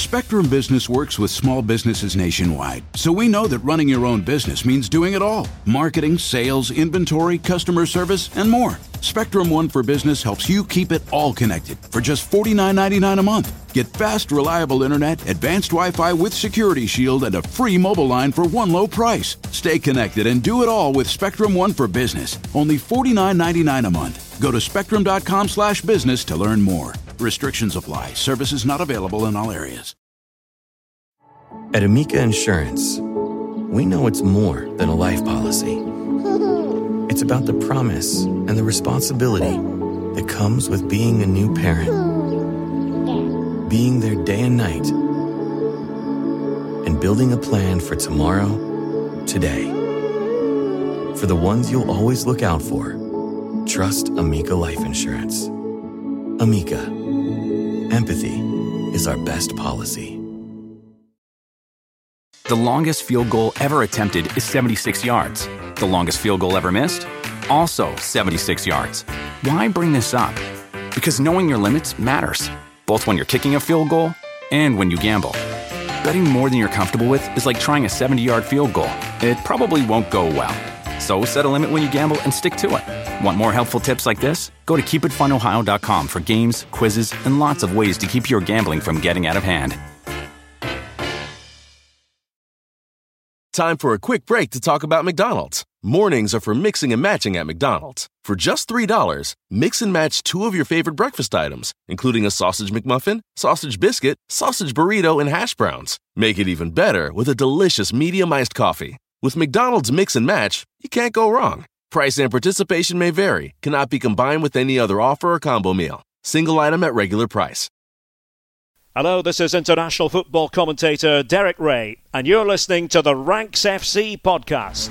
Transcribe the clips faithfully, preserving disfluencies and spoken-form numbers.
Spectrum Business works with small businesses nationwide, so we know that running your own business means doing it all. Marketing, sales, inventory, customer service, and more. Spectrum One for Business helps you keep it all connected for just forty-nine ninety-nine a month. Get fast, reliable internet, advanced Wi-Fi with Security Shield, and a free mobile line for one low price. Stay connected and do it all with Spectrum One for Business. Only forty-nine ninety-nine a month. Go to spectrum.com slash business to learn more. Restrictions apply. Services not available in all areas. At Amica Insurance, we know it's more than a life policy. It's about the promise and the responsibility that comes with being a new parent. Being there day and night. And building a plan for tomorrow, today. For the ones you'll always look out for, trust Amica Life Insurance. Amica. Empathy is our best policy. The longest field goal ever attempted is seventy-six yards. The longest field goal ever missed? Also seventy-six yards. Why bring this up? Because knowing your limits matters, both when you're kicking a field goal and when you gamble. Betting more than you're comfortable with is like trying a seventy-yard field goal. It probably won't go well. So set a limit when you gamble and stick to it. Want more helpful tips like this? Go to keep it fun ohio dot com for games, quizzes, and lots of ways to keep your gambling from getting out of hand. Time for a quick break to talk about McDonald's. Mornings are for mixing and matching at McDonald's. For just three dollars, mix and match two of your favorite breakfast items, including a sausage McMuffin, sausage biscuit, sausage burrito, and hash browns. Make it even better with a delicious medium iced coffee. With McDonald's Mix and Match, you can't go wrong. Price and participation may vary, cannot be combined with any other offer or combo meal. Single item at regular price. Hello, this is international football commentator Derek Ray, and you're listening to the Ranks F C podcast.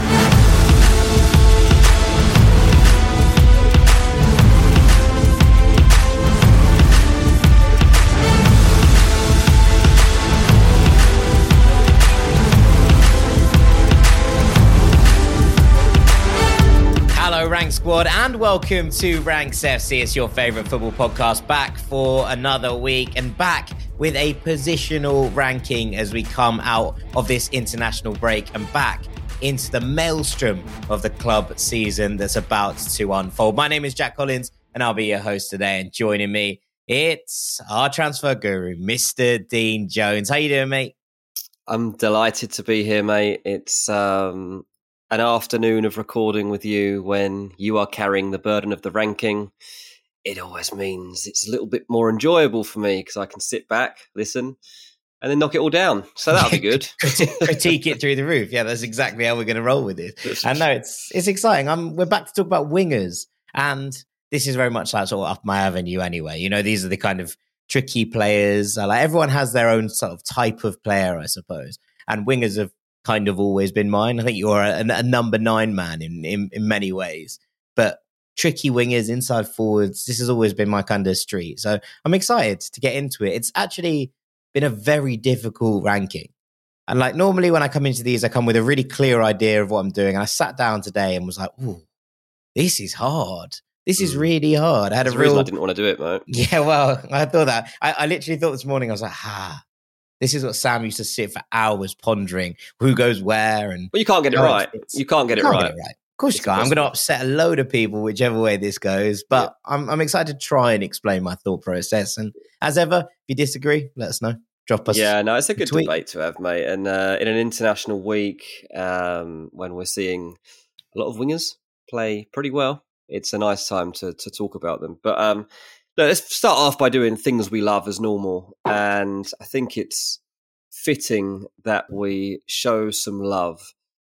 Hello, Rank Squad, and welcome to Ranks F C. It's your favourite football podcast, back for another week and back with a positional ranking as we come out of this international break and back into the maelstrom of the club season that's about to unfold. My name is Jack Collins, and I'll be your host today. And joining me, it's our transfer guru, Mister Dean Jones. How you doing, mate? I'm delighted to be here, mate. It's um. an afternoon of recording with you when you are carrying the burden of the ranking. It always means it's a little bit more enjoyable for me because I can sit back, listen, and then knock it all down. So that'll be good. Critique it through the roof. Yeah, that's exactly how we're going to roll with it. And no, it's it's exciting. I'm, we're back to talk about wingers. And this is very much like sort of up my avenue anyway. You know, these are the kind of tricky players. Uh, like everyone has their own sort of type of player, I suppose. And wingers have kind of always been mine. I think you're a, a number nine man in, in in many ways, but tricky wingers, inside forwards, this has always been my kind of street. So I'm excited to get into it. It's actually been a very difficult ranking. And like normally when I come into these, I come with a really clear idea of what I'm doing. And I sat down today and was like, ooh, this is hard. This is really hard. I had That's a real... reason I didn't want to do it, mate. Yeah, well, I thought that. I, I literally thought this morning, I was like, ah, this is what Sam used to sit for hours pondering who goes where. And well, you can't get it right. You can't get it right. Of course you can't. I'm going to upset a load of people, whichever way this goes. But yeah. I'm, I'm excited to try and explain my thought process. And as ever, if you disagree, let us know. Drop us. Yeah, no, it's a good tweet. debate to have, mate. And uh, in an international week, um, when we're seeing a lot of wingers play pretty well, it's a nice time to to talk about them. But um, no, let's start off by doing things we love as normal. And I think it's fitting that we show some love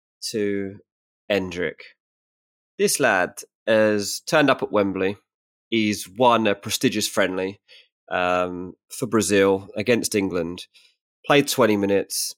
to Endrick. This lad has turned up at Wembley. He's won a prestigious friendly um, for Brazil against England. Played twenty minutes.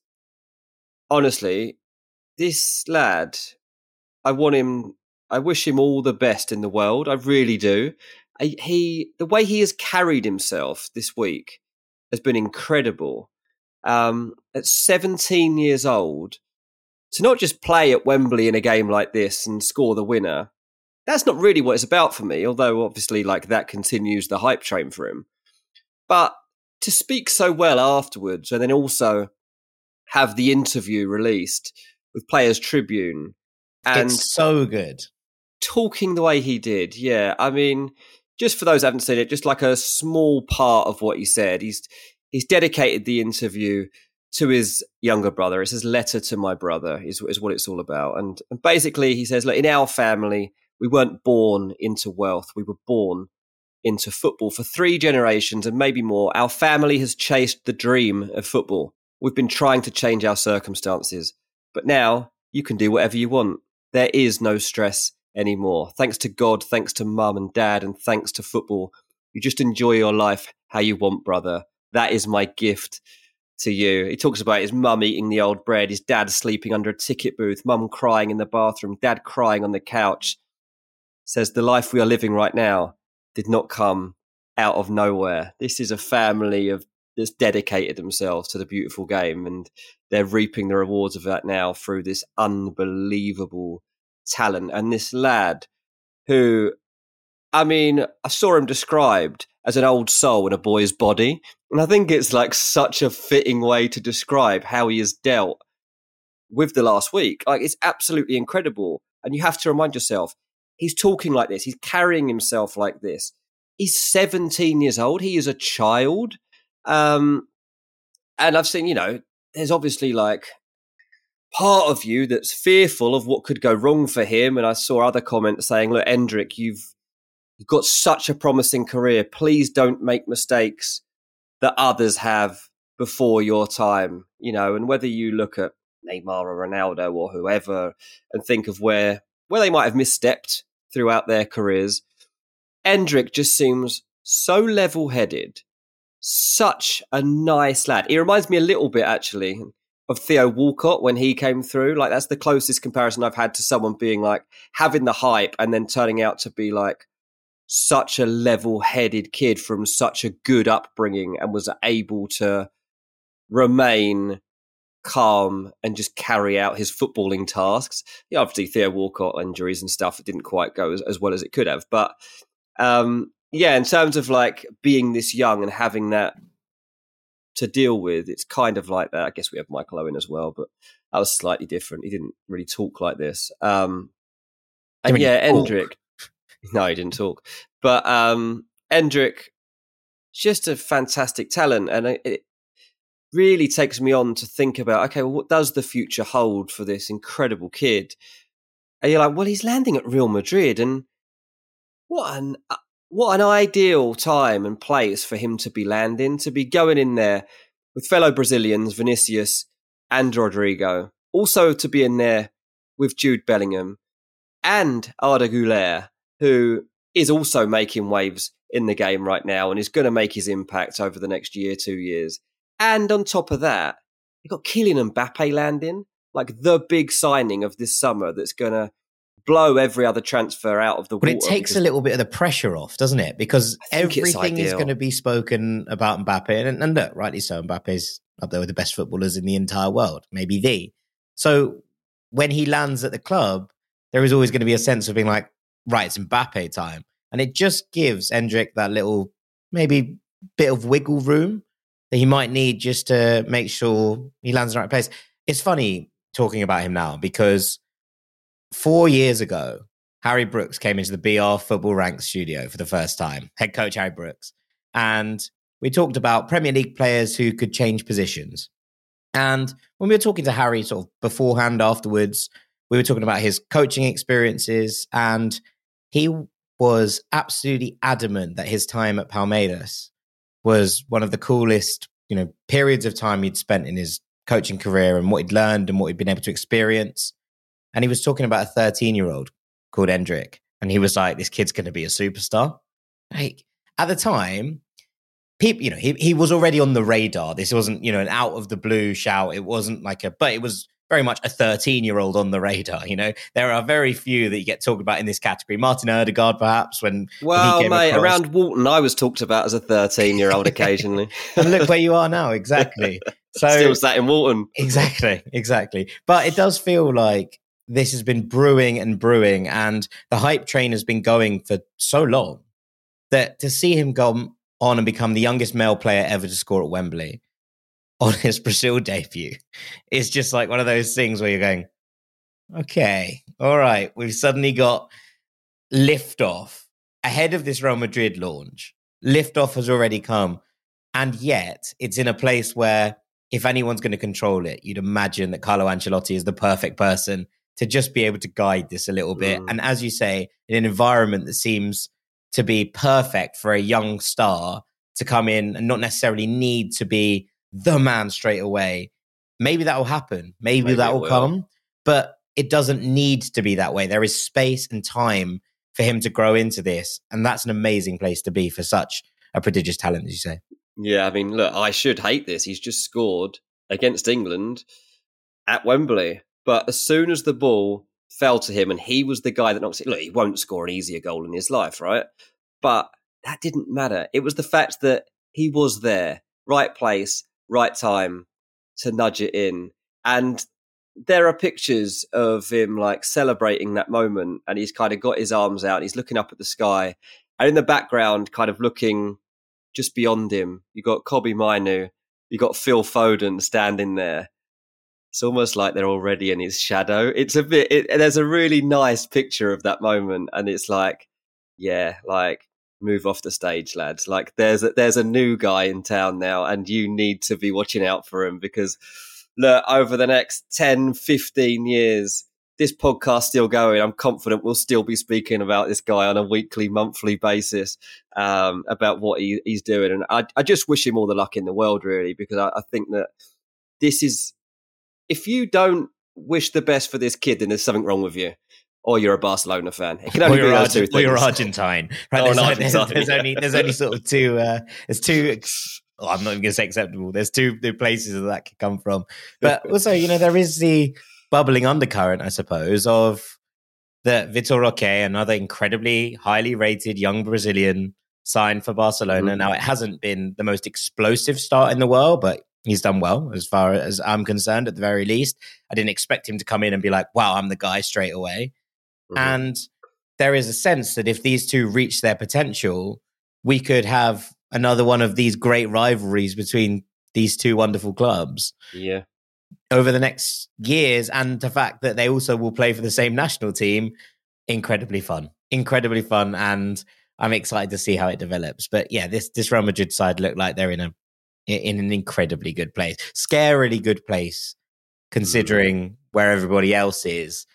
Honestly, this lad, I want him, I wish him all the best in the world. I really do. I, he, the way he has carried himself this week has been incredible. Um, at seventeen years old, to not just play at Wembley in a game like this and score the winner, that's not really what it's about for me, although obviously like that continues the hype train for him. But to speak so well afterwards, and then also have the interview released with Players Tribune, and it's so good. Talking the way he did, yeah. I mean, just for those who haven't seen it, just like a small part of what he said, he's he's dedicated the interview to his younger brother. It's his letter to my brother is, is what it's all about. And, and basically he says, look, in our family, we weren't born into wealth. We were born into football. For three generations and maybe more, our family has chased the dream of football. We've been trying to change our circumstances. But now you can do whatever you want. There is no stress anymore. Thanks to God, thanks to mum and dad, and thanks to football. You just enjoy your life how you want, brother. That is my gift to you. He talks about his mum eating the old bread, his dad sleeping under a ticket booth, mum crying in the bathroom, dad crying on the couch. Says the life we are living right now did not come out of nowhere. This is a family of that's dedicated themselves to the beautiful game, and they're reaping the rewards of that now through this unbelievable talent. And this lad who, I mean, I saw him described as an old soul in a boy's body. And I think it's like such a fitting way to describe how he has dealt with the last week. Like, it's absolutely incredible. And you have to remind yourself, he's talking like this. He's carrying himself like this. He's seventeen years old. He is a child. Um, and I've seen, you know, there's obviously like part of you that's fearful of what could go wrong for him. And I saw other comments saying, look, Endrick, you've, you've got such a promising career. Please don't make mistakes that others have before your time, you know. And whether you look at Neymar or Ronaldo or whoever and think of where, where they might have misstepped throughout their careers, Endrick just seems so level-headed, such a nice lad. He reminds me a little bit, actually, of Theo Walcott when he came through. Like, that's the closest comparison I've had to someone being like having the hype and then turning out to be like such a level-headed kid from such a good upbringing and was able to remain calm and just carry out his footballing tasks. Yeah, obviously Theo Walcott injuries and stuff, it didn't quite go as, as well as it could have. But um, yeah, in terms of like being this young and having that to deal with, it's kind of like that. I guess we have Michael Owen as well, but that was slightly different. He didn't really talk like this. Um, and yeah, Endrick. No, he didn't talk. But um, Endrick, just a fantastic talent. And it really takes me on to think about, okay, well, what does the future hold for this incredible kid? And you're like, well, he's landing at Real Madrid. And what an what an ideal time and place for him to be landing, to be going in there with fellow Brazilians, Vinicius and Rodrigo. Also to be in there with Jude Bellingham and Arda Güler, who is also making waves in the game right now and is going to make his impact over the next year, two years. And on top of that, you've got Kylian Mbappe landing, like the big signing of this summer that's going to blow every other transfer out of the but water. But it takes a little bit of the pressure off, doesn't it? Because everything is going to be spoken about Mbappe. And, and look, rightly so, Mbappe's up there with the best footballers in the entire world, maybe the. So when he lands at the club, there is always going to be a sense of being like, right, it's Mbappe time. And it just gives Endrick that little, maybe bit of wiggle room that he might need just to make sure he lands in the right place. It's funny talking about him now because four years ago, Harry Brooks came into the B R Football Ranks studio for the first time, head coach Harry Brooks. And we talked about Premier League players who could change positions. And when we were talking to Harry sort of beforehand, afterwards, we were talking about his coaching experiences, and he was absolutely adamant that his time at Palmeiras was one of the coolest, you know, periods of time he'd spent in his coaching career and what he'd learned and what he'd been able to experience. And he was talking about a thirteen-year-old called Endrick. And he was like, this kid's going to be a superstar. Like, at the time, people, you know, he, he was already on the radar. This wasn't, you know, an out of the blue shout. It wasn't like a, but it was very much a thirteen-year-old on the radar, you know. There are very few that you get talked about in this category. Martin Odegaard, perhaps, when Well, when he mate, across. around Walton, I was talked about as a thirteen-year-old occasionally. And look where you are now, exactly. So Still sat in Walton. Exactly, exactly. But it does feel like this has been brewing and brewing, and the hype train has been going for so long that to see him go on and become the youngest male player ever to score at Wembley on his Brazil debut is just like one of those things where you're going, okay, all right, we've suddenly got liftoff ahead of this Real Madrid launch. Liftoff has already come. And yet it's in a place where if anyone's going to control it, you'd imagine that Carlo Ancelotti is the perfect person to just be able to guide this a little bit. Mm. And as you say, in an environment that seems to be perfect for a young star to come in and not necessarily need to be the man straight away. Maybe that will happen. Maybe, Maybe that will, will come. But it doesn't need to be that way. There is space and time for him to grow into this. And that's an amazing place to be for such a prodigious talent, as you say. Yeah, I mean, look, I should hate this. He's just scored against England at Wembley. But as soon as the ball fell to him and he was the guy that knocks it, look, he won't score an easier goal in his life, right? But that didn't matter. It was the fact that he was there, right place, right time to nudge it in. And there are pictures of him like celebrating that moment, and he's kind of got his arms out. He's looking up at the sky, and in the background, kind of looking just beyond him, you got Kobbie Mainoo, you got Phil Foden standing there. It's almost like they're already in his shadow. It's a bit. It, there's a really nice picture of that moment, and it's like, yeah, like move off the stage, lads. Like there's a, there's a new guy in town now, and you need to be watching out for him because look, over the next ten, fifteen years, this podcast's still going. I'm confident we'll still be speaking about this guy on a weekly, monthly basis, um, about what he, he's doing. And I, I just wish him all the luck in the world, really, because I, I think that this is, if you don't wish the best for this kid, then there's something wrong with you. Or you're a Barcelona fan. It can only be those two things. Or you're Argentine. Right? Or There's, an Argentine, there's, there's yeah. only there's only sort of two. Uh, there's two. Oh, I'm not even going to say acceptable. There's two, two places that that could come from. But also, you know, there is the bubbling undercurrent, I suppose, of that Vitor Roque, another incredibly highly rated young Brazilian, signed for Barcelona. Mm-hmm. Now, it hasn't been the most explosive start in the world, but he's done well as far as I'm concerned, at the very least. I didn't expect him to come in and be like, wow, I'm the guy straight away. Mm-hmm. And there is a sense that if these two reach their potential, we could have another one of these great rivalries between these two wonderful clubs. Yeah. Over the next years, and the fact that they also will play for the same national team, incredibly fun. Incredibly fun, and I'm excited to see how it develops. But yeah, this this Real Madrid side look like they're in a in an incredibly good place. Scarily good place, considering mm-hmm. where everybody else is.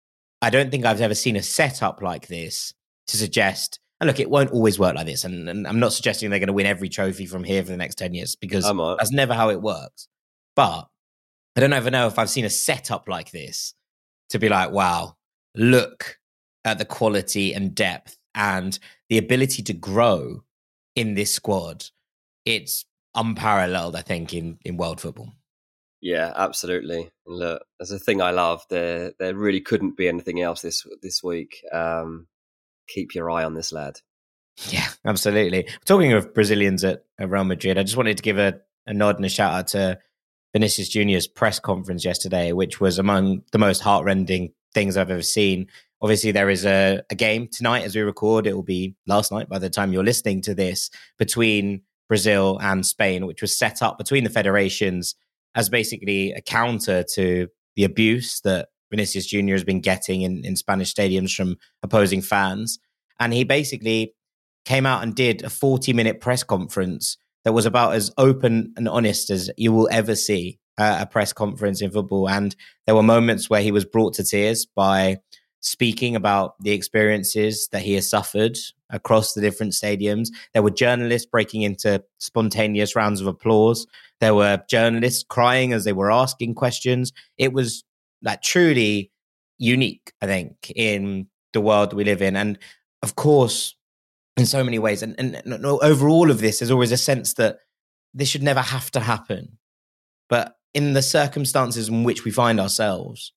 I don't think I've ever seen a setup like this to suggest, and look, it won't always work like this, and, and I'm not suggesting they're going to win every trophy from here for the next ten years, because that's never how it works. But I don't ever know if I've seen a setup like this to be like, wow, look at the quality and depth and the ability to grow in this squad. It's unparalleled, I think, in, in world football. Yeah, absolutely. And look, there's a thing I love. There, there really couldn't be anything else this this week. Um, keep your eye on this lad. Yeah, absolutely. Talking of Brazilians at, at Real Madrid, I just wanted to give a, a nod and a shout out to Vinicius Junior's press conference yesterday, which was among the most heartrending things I've ever seen. Obviously, there is a, a game tonight as we record. It will be last night by the time you're listening to this, between Brazil and Spain, which was set up between the federations as basically a counter to the abuse that Vinicius Junior has been getting in, in Spanish stadiums from opposing fans. And he basically came out and did a forty-minute press conference that was about as open and honest as you will ever see uh, a press conference in football. And there were moments where he was brought to tears by speaking about the experiences that he has suffered across the different stadiums. There were journalists breaking into spontaneous rounds of applause. There were journalists crying as they were asking questions. It was like truly unique, I think, in the world we live in. And of course, in so many ways, and, and, and over all of this, there's always a sense that this should never have to happen. But in the circumstances in which we find ourselves,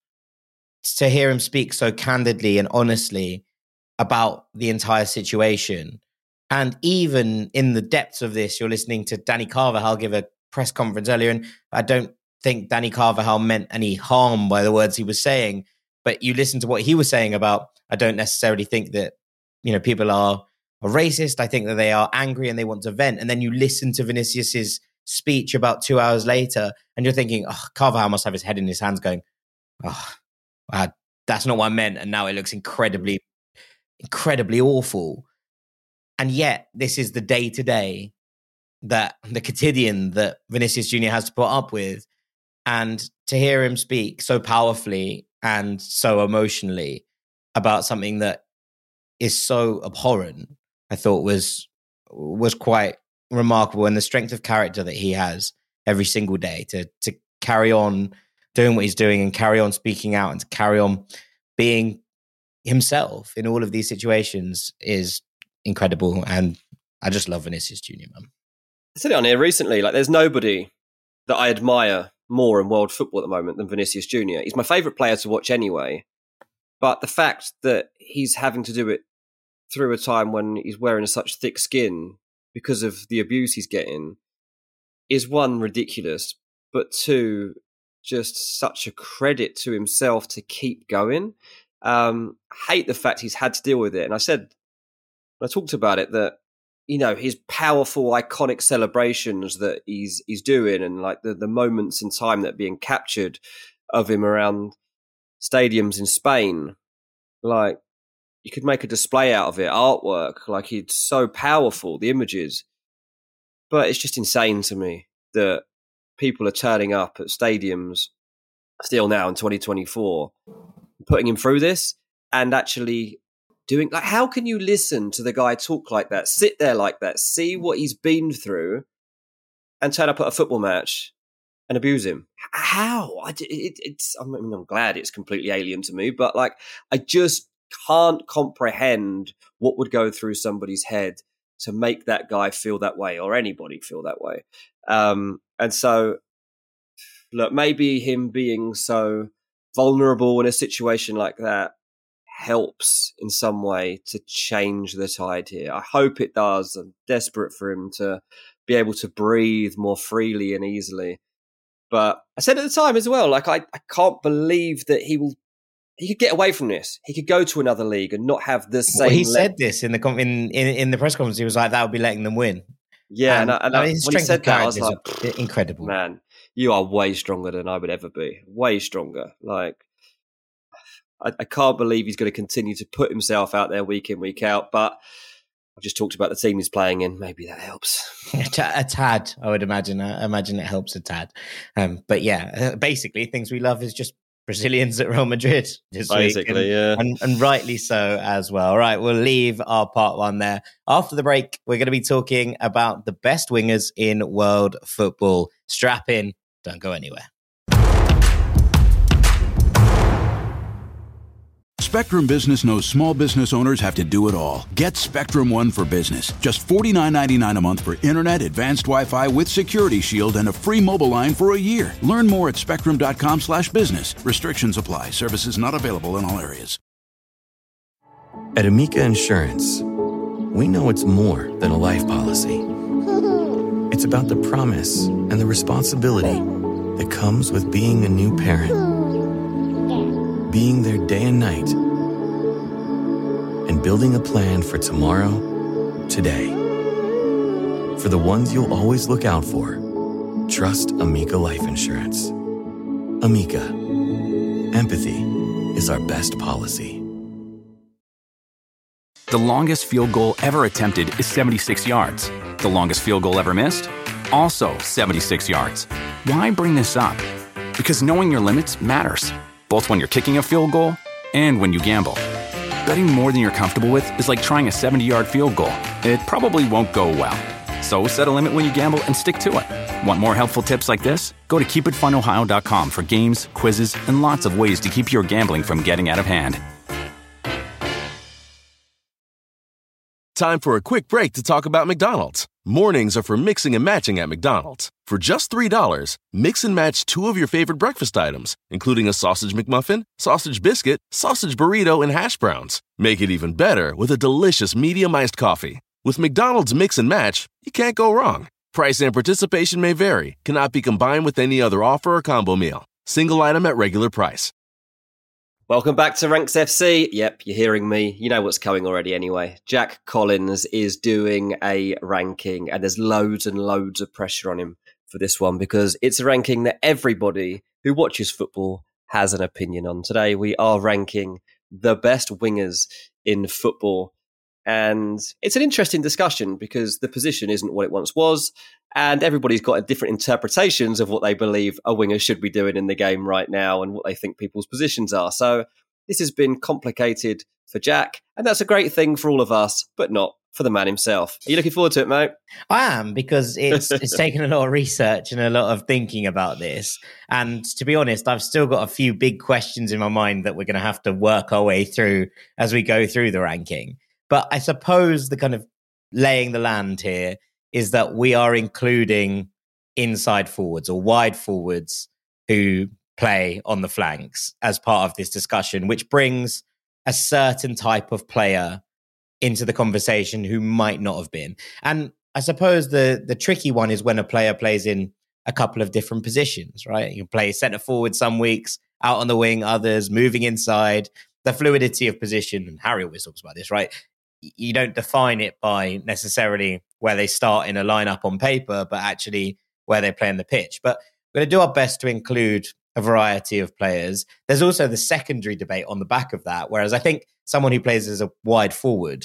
to hear him speak so candidly and honestly about the entire situation. And even in the depths of this, you're listening to Dani Carvajal give a press conference earlier, and I don't think Dani Carvajal meant any harm by the words he was saying, but you listen to what he was saying about, I don't necessarily think that, you know, people are are racist. I think that they are angry and they want to vent. And then you listen to Vinicius's speech about two hours later and you're thinking, oh, Carvajal must have his head in his hands going, oh, uh, that's not what I meant. And now it looks incredibly, incredibly awful. And yet this is the day-to-day that the quotidian that Vinicius Junior has to put up with. And to hear him speak so powerfully and so emotionally about something that is so abhorrent, I thought was was quite remarkable. And the strength of character that he has every single day to to carry on doing what he's doing and carry on speaking out and to carry on being himself in all of these situations is incredible. And I just love Vinicius Junior, man. I said it on here recently, like there's nobody that I admire more in world football at the moment than Vinicius Junior. He's my favourite player to watch anyway. But the fact that he's having to do it through a time when he's wearing such thick skin because of the abuse he's getting is, one, ridiculous, but two, just such a credit to himself to keep going. Um, I hate the fact he's had to deal with it. And I said, I talked about it, that, you know, his powerful, iconic celebrations that he's he's doing and like the, the moments in time that are being captured of him around stadiums in Spain, like you could make a display out of it, artwork, like it's so powerful, the images. But it's just insane to me that people are turning up at stadiums still now in twenty twenty-four, putting him through this and actually doing, like, how can you listen to the guy talk like that, sit there like that, see what he's been through and turn up at a football match and abuse him? How? I, it, it's, I mean, I'm glad it's completely alien to me, but like, I just can't comprehend what would go through somebody's head to make that guy feel that way or anybody feel that way. Um, and so, look, maybe him being so vulnerable in a situation like that helps in some way to change the tide here. I hope it does. I'm desperate for him to be able to breathe more freely and easily. But I said at the time as well, like, I, I can't believe that he will, he could get away from this. He could go to another league and not have the same. Well, he le- said this in the in, in in the press conference. He was like, that would be letting them win. Yeah. And, and, I, and I I, mean, his when he strength said of that, I was character like, is incredible. Man, you are way stronger than I would ever be. Way stronger. Like, I, I can't believe he's going to continue to put himself out there week in, week out. But I've just talked about the team he's playing in. Maybe that helps. a tad, I would imagine. I imagine it helps a tad. Um, but yeah, basically, things we love is just Brazilians at Real Madrid this Basically, week. And, yeah. And, and rightly so as well. All right, we'll leave our part one there. After the break, we're going to be talking about the best wingers in world football. Strap in. Don't go anywhere. Spectrum Business knows small business owners have to do it all. Get Spectrum One for Business. Just forty-nine ninety-nine a month for internet, advanced Wi-Fi with Security Shield, and a free mobile line for a year. Learn more at spectrum.com slash business. Restrictions apply. Services not available in all areas. At Amica Insurance, we know it's more than a life policy. It's about the promise and the responsibility that comes with being a new parent. Being there day and night, and building a plan for tomorrow, today. For the ones you'll always look out for, trust Amica Life Insurance. Amica, empathy is our best policy. The longest field goal ever attempted is seventy-six yards. The longest field goal ever missed? Also seventy-six yards. Why bring this up? Because knowing your limits matters, both when you're kicking a field goal and when you gamble. Betting more than you're comfortable with is like trying a seventy-yard field goal. It probably won't go well. So set a limit when you gamble and stick to it. Want more helpful tips like this? Go to keep it fun ohio dot com for games, quizzes, and lots of ways to keep your gambling from getting out of hand. Time for a quick break to talk about McDonald's. Mornings are for mixing and matching at McDonald's. For just three dollars, mix and match two of your favorite breakfast items, including a sausage McMuffin, sausage biscuit, sausage burrito, and hash browns. Make it even better with a delicious medium iced coffee. With McDonald's Mix and Match, you can't go wrong. Price and participation may vary. Cannot be combined with any other offer or combo meal. Single item at regular price. Welcome back to Ranks F C. Yep, you're hearing me. You know what's coming already anyway. Jack Collins is doing a ranking, and there's loads and loads of pressure on him for this one because it's a ranking that everybody who watches football has an opinion on. Today, we are ranking the best wingers in football. And it's an interesting discussion because the position isn't what it once was, and everybody's got different interpretations of what they believe a winger should be doing in the game right now and what they think people's positions are. So this has been complicated for Jack, and that's a great thing for all of us, but not for the man himself. Are you looking forward to it, mate? I am, because it's it's taken a lot of research and a lot of thinking about this. And to be honest, I've still got a few big questions in my mind that we're going to have to work our way through as we go through the ranking. But I suppose the kind of laying the land here is that we are including inside forwards or wide forwards who play on the flanks as part of this discussion, which brings a certain type of player into the conversation who might not have been. And I suppose the the tricky one is when a player plays in a couple of different positions, right? You can play centre forward some weeks, out on the wing others, moving inside, the fluidity of position. And Harry always talks about this, right? You don't define it by necessarily where they start in a lineup on paper, but actually where they play on the pitch. But we're going to do our best to include a variety of players. There's also the secondary debate on the back of that, whereas I think someone who plays as a wide forward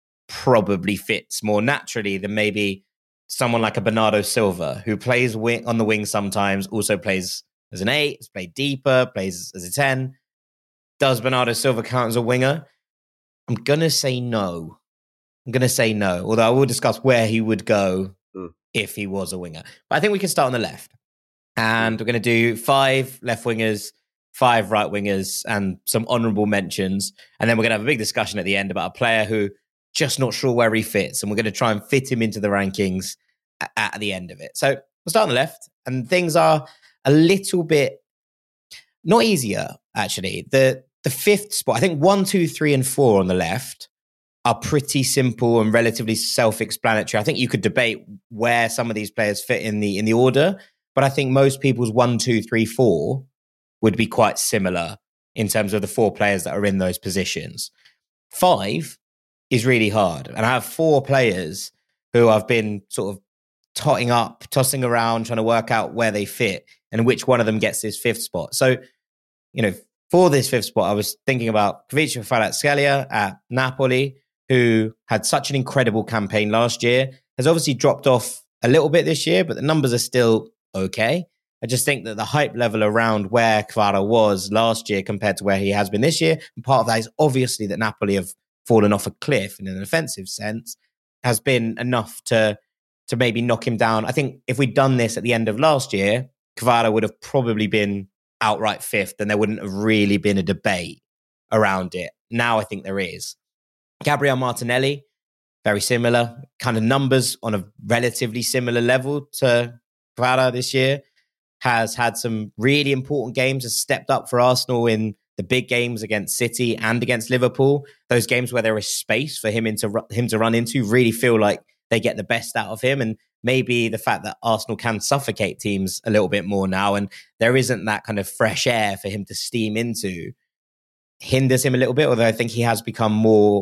probably fits more naturally than maybe someone like a Bernardo Silva, who plays wing, on the wing sometimes, also plays as an eight, has played deeper, plays as a ten. Does Bernardo Silva count as a winger? I'm going to say no. I'm going to say no, although I will discuss where he would go mm. if he was a winger. But I think we can start on the left. And we're going to do five left wingers, five right wingers, and some honourable mentions. And then we're going to have a big discussion at the end about a player who just not sure where he fits. And we're going to try and fit him into the rankings at, at the end of it. So we'll start on the left. And things are a little bit, not easier, actually. The The fifth spot, I think one, two, three, and four on the left are pretty simple and relatively self-explanatory. I think you could debate where some of these players fit in the in the order, but I think most people's one, two, three, four would be quite similar in terms of the four players that are in those positions. Five is really hard, and I have four players who I've been sort of totting up, tossing around, trying to work out where they fit and which one of them gets this fifth spot. So, you know, for this fifth spot, I was thinking about Khvicha Kvaratskhelia at Napoli, who had such an incredible campaign last year, has obviously dropped off a little bit this year, but the numbers are still okay. I just think that the hype level around where Kvara was last year compared to where he has been this year, and part of that is obviously that Napoli have fallen off a cliff in an offensive sense, has been enough to, to maybe knock him down. I think if we'd done this at the end of last year, Kvara would have probably been outright fifth, and there wouldn't have really been a debate around it. Now I think there is. Gabriel Martinelli, very similar kind of numbers on a relatively similar level to Kvara this year, has had some really important games, has stepped up for Arsenal in the big games against City and against Liverpool. Those games where there is space for him, into, him to run into really feel like they get the best out of him. And maybe the fact that Arsenal can suffocate teams a little bit more now, and there isn't that kind of fresh air for him to steam into, hinders him a little bit, although I think he has become more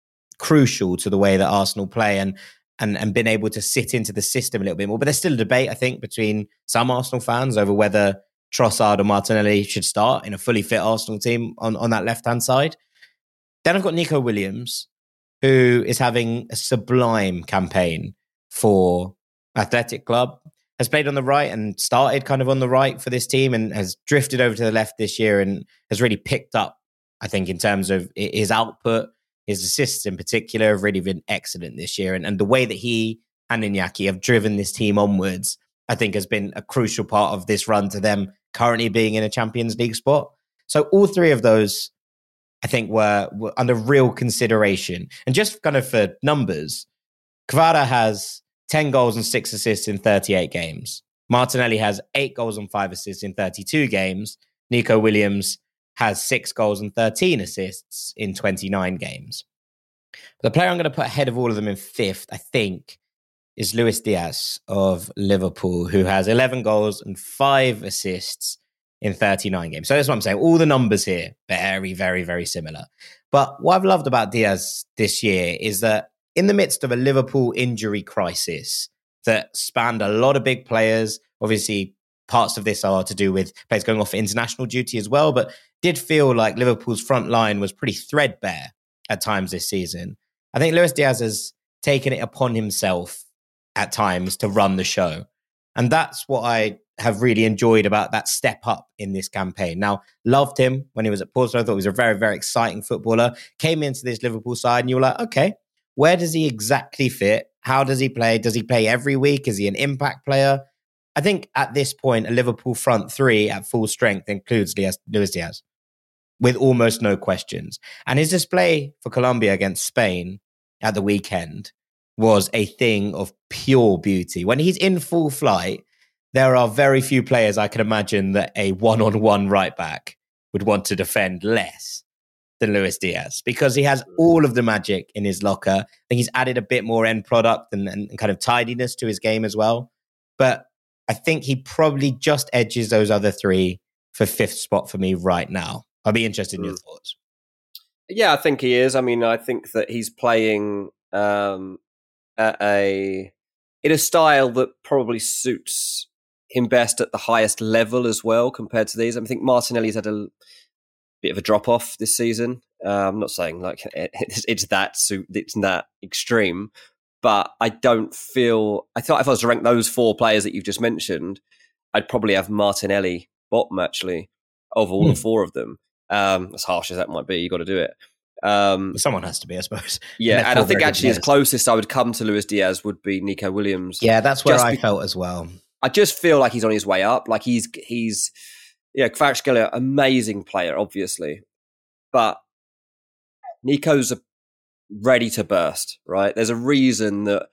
crucial to the way that Arsenal play and, and, and been able to sit into the system a little bit more. But there's still a debate, I think, between some Arsenal fans over whether Trossard or Martinelli should start in a fully fit Arsenal team on, on that left-hand side. Then I've got Nico Williams, who is having a sublime campaign for Athletic Club, has played on the right and started kind of on the right for this team and has drifted over to the left this year and has really picked up, I think, in terms of his output. His assists in particular have really been excellent this year. And, and the way that he and Iñaki have driven this team onwards, I think has been a crucial part of this run to them currently being in a Champions League spot. So all three of those, I think, were, were under real consideration. And just kind of for numbers, Kvara has ten goals and six assists in thirty-eight games. Martinelli has eight goals and five assists in thirty-two games. Nico Williams has six goals and thirteen assists in twenty-nine games. The player I'm going to put ahead of all of them in fifth, I think, is Luis Diaz of Liverpool, who has eleven goals and five assists in thirty-nine games. So that's what I'm saying. All the numbers here, very, very, very similar. But what I've loved about Diaz this year is that in the midst of a Liverpool injury crisis that spanned a lot of big players, obviously parts of this are to do with players going off for international duty as well, but did feel like Liverpool's front line was pretty threadbare at times this season. I think Luis Diaz has taken it upon himself at times to run the show. And that's what I have really enjoyed about that step up in this campaign. Now, loved him when he was at Portsmouth. I thought he was a very, very exciting footballer. Came into this Liverpool side and you were like, okay, where does he exactly fit? How does he play? Does he play every week? Is he an impact player? I think at this point, a Liverpool front three at full strength includes Luis Diaz with almost no questions. And his display for Colombia against Spain at the weekend was a thing of pure beauty. When he's in full flight, there are very few players I can imagine that a one-on-one right back would want to defend less than Luis Diaz, because he has all of the magic in his locker. I think he's added a bit more end product and, and kind of tidiness to his game as well. But I think he probably just edges those other three for fifth spot for me right now. I'll be interested in your thoughts. Yeah, I think he is. I mean, I think that he's playing um, at a in a style that probably suits him best at the highest level as well compared to these. I think Martinelli's had a bit of a drop off this season. Uh, I'm not saying like it's, it's that it's that extreme, but I don't feel. I thought if I was to rank those four players that you've just mentioned, I'd probably have Martinelli bottom actually of all hmm. the four of them. Um, as harsh as that might be, you got to do it. Um, Someone has to be, I suppose. Yeah, and, and I think actually as closest I would come to Luis Diaz would be Nico Williams. Yeah, that's where I be- felt as well. I just feel like he's on his way up. Like he's he's yeah, Kvaratskhelia, amazing player, obviously, but Nico's a, ready to burst. Right? There's a reason that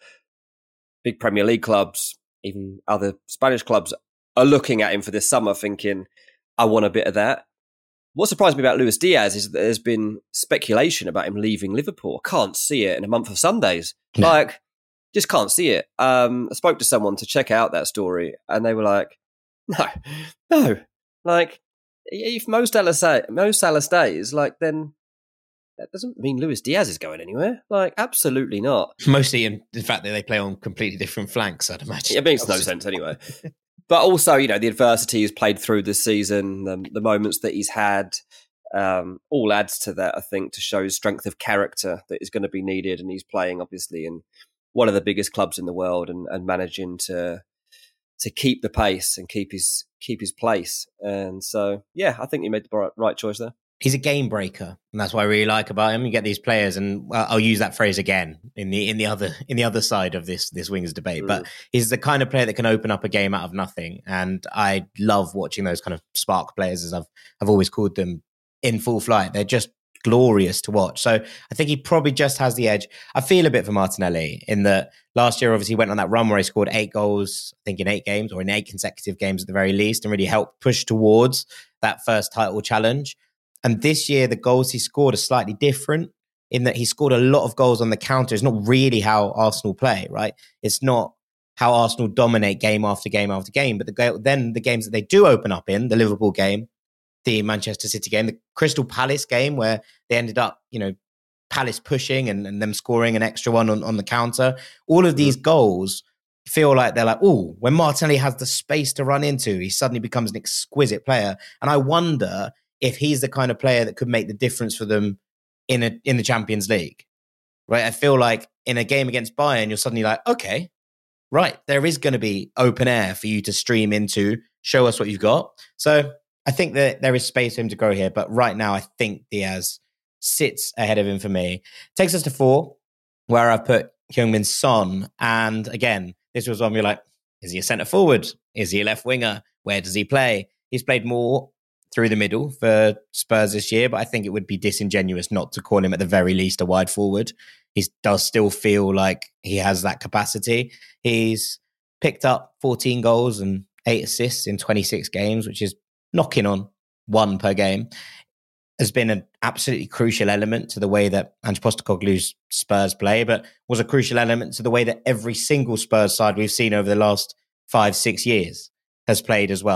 big Premier League clubs, even other Spanish clubs, are looking at him for this summer, thinking, "I want a bit of that." What surprised me about Luis Diaz is that there's been speculation about him leaving Liverpool. I can't see it in a month of Sundays. No. Like, just can't see it. Um, I spoke to someone to check out that story, and they were like, "No, no. Like, if Mo Salah, say, Mo Salah stays, like, then that doesn't mean Luis Diaz is going anywhere. Like, absolutely not. Mostly in the fact that they play on completely different flanks, I'd imagine. It makes no sense anyway." But also, you know, the adversity he's played through this season, the, the moments that he's had, um, all adds to that, I think, to show his strength of character that is going to be needed. And he's playing, obviously, in one of the biggest clubs in the world and, and managing to to keep the pace and keep his keep his place. And so, yeah, I think he made the right, right choice there. He's a game breaker, and that's what I really like about him. You get these players, and I'll use that phrase again in the in the other in the other side of this this wingers debate. Mm. But he's the kind of player that can open up a game out of nothing, and I love watching those kind of spark players, as I've I've always called them, in full flight. They're just glorious to watch. So I think he probably just has the edge. I feel a bit for Martinelli in that last year, obviously, he went on that run where he scored eight goals, I think in eight games or in eight consecutive games at the very least, and really helped push towards that first title challenge. And this year, the goals he scored are slightly different in that he scored a lot of goals on the counter. It's not really how Arsenal play, right? It's not how Arsenal dominate game after game after game. But the, then the games that they do open up in, the Liverpool game, the Manchester City game, the Crystal Palace game, where they ended up, you know, Palace pushing and, and them scoring an extra one on, on the counter. All of these goals feel like they're like, oh, when Martinelli has the space to run into, he suddenly becomes an exquisite player. And I wonder if he's the kind of player that could make the difference for them in a in the Champions League, right? I feel like in a game against Bayern, you're suddenly like, okay, right, there is going to be open air for you to stream into, show us what you've got. So I think that there is space for him to grow here, but right now I think Diaz sits ahead of him for me. Takes us to four, where I've put Heung-min Son, and again, this was one where you're like, is he a centre forward? Is he a left winger? Where does he play? He's played more through the middle for Spurs this year, but I think it would be disingenuous not to call him at the very least a wide forward. He does still feel like he has that capacity. He's picked up fourteen goals and eight assists in twenty-six games, which is knocking on one per game. Has been an absolutely crucial element to the way that Ange Postecoglou's Spurs play, but was a crucial element to the way that every single Spurs side we've seen over the last five, six years has played as well.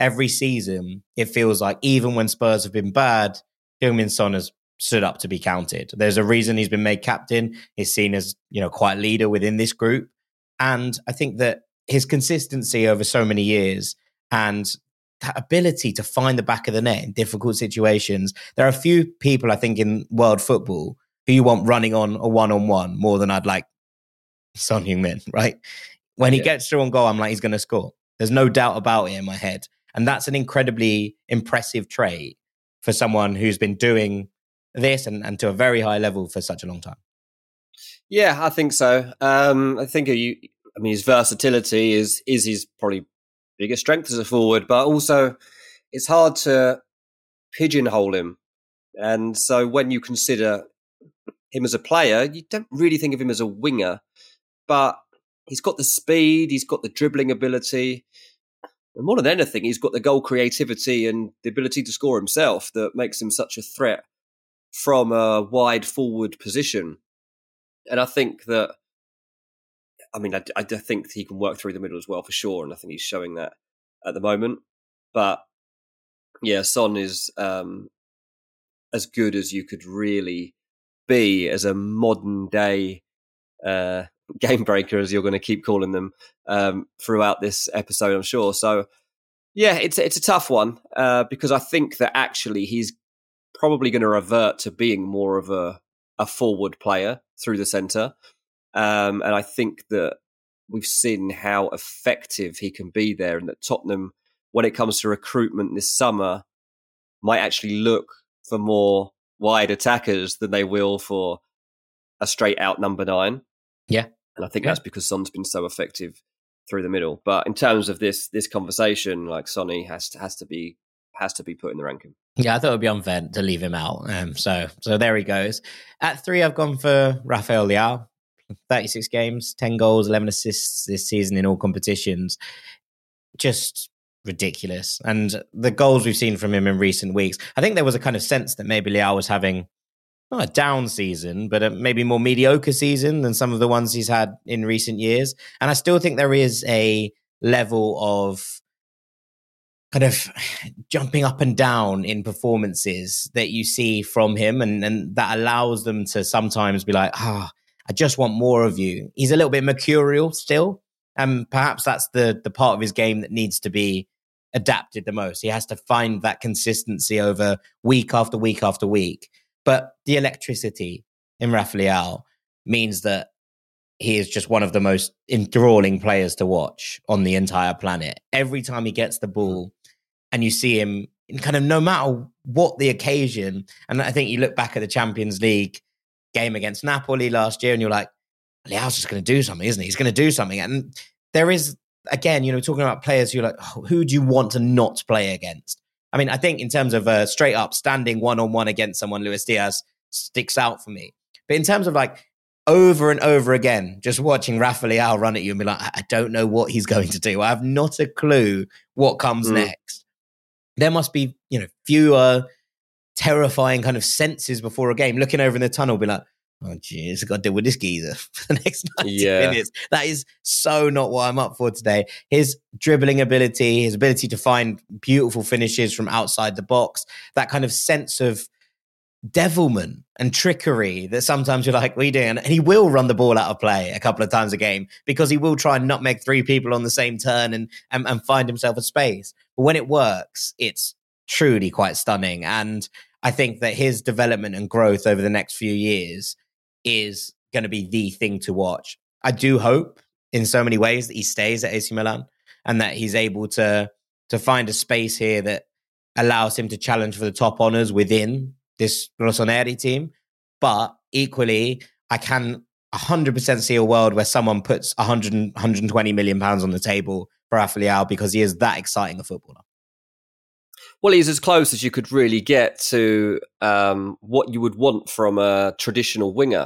every season, it feels like even when Spurs have been bad, Heung-min Son has stood up to be counted. There's a reason he's been made captain. He's seen as, you know, quite a leader within this group. And I think that his consistency over so many years and that ability to find the back of the net in difficult situations. There are a few people, I think, in world football who you want running on a one-on-one more than I'd like Son Heung-min, right? When he yeah. gets through on goal, I'm like, he's going to score. There's no doubt about it in my head. And that's an incredibly impressive trait for someone who's been doing this and, and to a very high level for such a long time. Yeah, I think so. Um, I think you, I mean, his versatility is is his probably biggest strength as a forward, but also it's hard to pigeonhole him. And so when you consider him as a player, you don't really think of him as a winger, but he's got the speed, he's got the dribbling ability, and more than anything, he's got the goal creativity and the ability to score himself that makes him such a threat from a wide forward position. And I think that, I mean, I, I think he can work through the middle as well, for sure, and I think he's showing that at the moment. But yeah, Son is um, as good as you could really be as a modern day uh, game breaker, as you're going to keep calling them um, throughout this episode, I'm sure. So yeah, it's it's a tough one uh, because I think that actually he's probably going to revert to being more of a, a forward player through the centre. Um, and I think that we've seen how effective he can be there, and that Tottenham, when it comes to recruitment this summer, might actually look for more wide attackers than they will for a straight out number nine. Yeah. And I think yeah. that's because Son's been so effective through the middle. But in terms of this this conversation, like Sonny has to, has to be has to be put in the ranking. Yeah, I thought it would be unfair to leave him out. Um, so so there he goes. At three, I've gone for Rafael Leao. thirty-six games, ten goals, eleven assists this season in all competitions. Just ridiculous. And the goals we've seen from him in recent weeks, I think there was a kind of sense that maybe Leao was having not a down season, but a maybe more mediocre season than some of the ones he's had in recent years. And I still think there is a level of kind of jumping up and down in performances that you see from him, and, and that allows them to sometimes be like, ah, oh, I just want more of you. He's a little bit mercurial still, and perhaps that's the the part of his game that needs to be adapted the most. He has to find that consistency over week after week after week. But the electricity in Rafael means that he is just one of the most enthralling players to watch on the entire planet. Every time he gets the ball and you see him in kind of no matter what the occasion, and I think you look back at the Champions League game against Napoli last year and you're like, Leao's just going to do something, isn't he? He's going to do something. And there is, again, you know, talking about players who are like, oh, who do you want to not play against? I mean, I think in terms of a straight up standing one-on-one against someone, Luis Diaz sticks out for me. But in terms of like over and over again, just watching Rafael run at you and be like, I don't know what he's going to do. I have not a clue what comes mm. next. There must be, you know, fewer terrifying kind of senses before a game. Looking over in the tunnel, be like, oh, geez, I've got to deal with this geezer for the next ninety yeah. minutes. That is so not what I'm up for today. His dribbling ability, his ability to find beautiful finishes from outside the box, that kind of sense of devilment and trickery that sometimes you're like, what are you doing? And he will run the ball out of play a couple of times a game because he will try and nutmeg three people on the same turn and, and, and find himself a space. But when it works, it's truly quite stunning. And I think that his development and growth over the next few years is going to be the thing to watch. I do hope in so many ways that he stays at A C Milan and that he's able to, to find a space here that allows him to challenge for the top honours within this Rossoneri team. But equally, I can one hundred percent see a world where someone puts one hundred, one hundred twenty million pounds on the table for Rafael because he is that exciting a footballer. Well, he's as close as you could really get to um, what you would want from a traditional winger.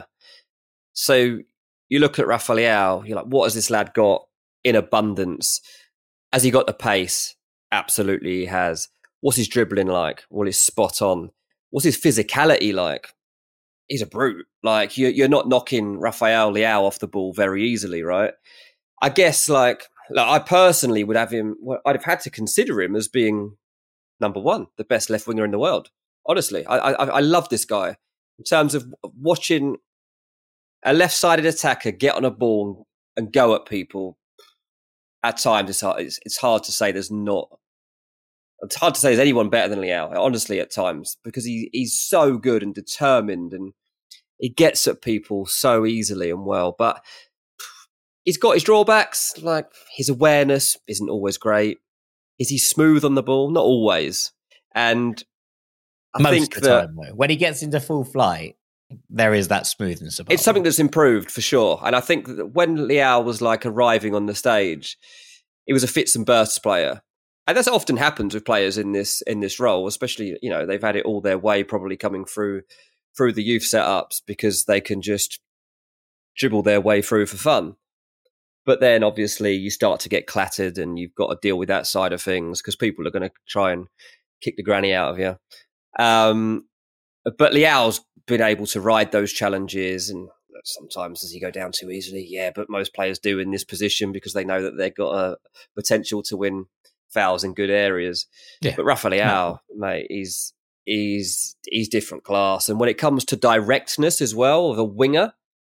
So you look at Rafael, you're like, what has this lad got in abundance? Has he got the pace? Absolutely he has. What's his dribbling like? Well, it's spot on. What's his physicality like? He's a brute. Like, you're not knocking Rafael Leao off the ball very easily, right? I guess, like, Like, I personally would have him, well, I'd have had to consider him as being number one, the best left winger in the world. Honestly, I, I, I love this guy in terms of watching a left-sided attacker get on a ball and go at people. At times, it's hard, it's, it's hard to say there's not. It's hard to say there's anyone better than Leao, honestly, at times, because he, he's so good and determined and he gets at people so easily and well. But he's got his drawbacks, like his awareness isn't always great. Is he smooth on the ball? Not always. And I Most think of the that time, though, when he gets into full flight, there is that smoothness about it's something him. that's improved for sure. And I think that when Leao was like arriving on the stage, he was a fits and bursts player. And that's often happens with players in this in this role, especially, you know, they've had it all their way, probably coming through through the youth setups because they can just dribble their way through for fun. But then obviously you start to get clattered and you've got to deal with that side of things because people are going to try and kick the granny out of you. Um, but Leao's been able to ride those challenges, and sometimes does he go down too easily? Yeah, but most players do in this position because they know that they've got a potential to win fouls in good areas. Yeah. But Rafa Leao, no. mate, he's he's he's different class. And when it comes to directness as well of a winger,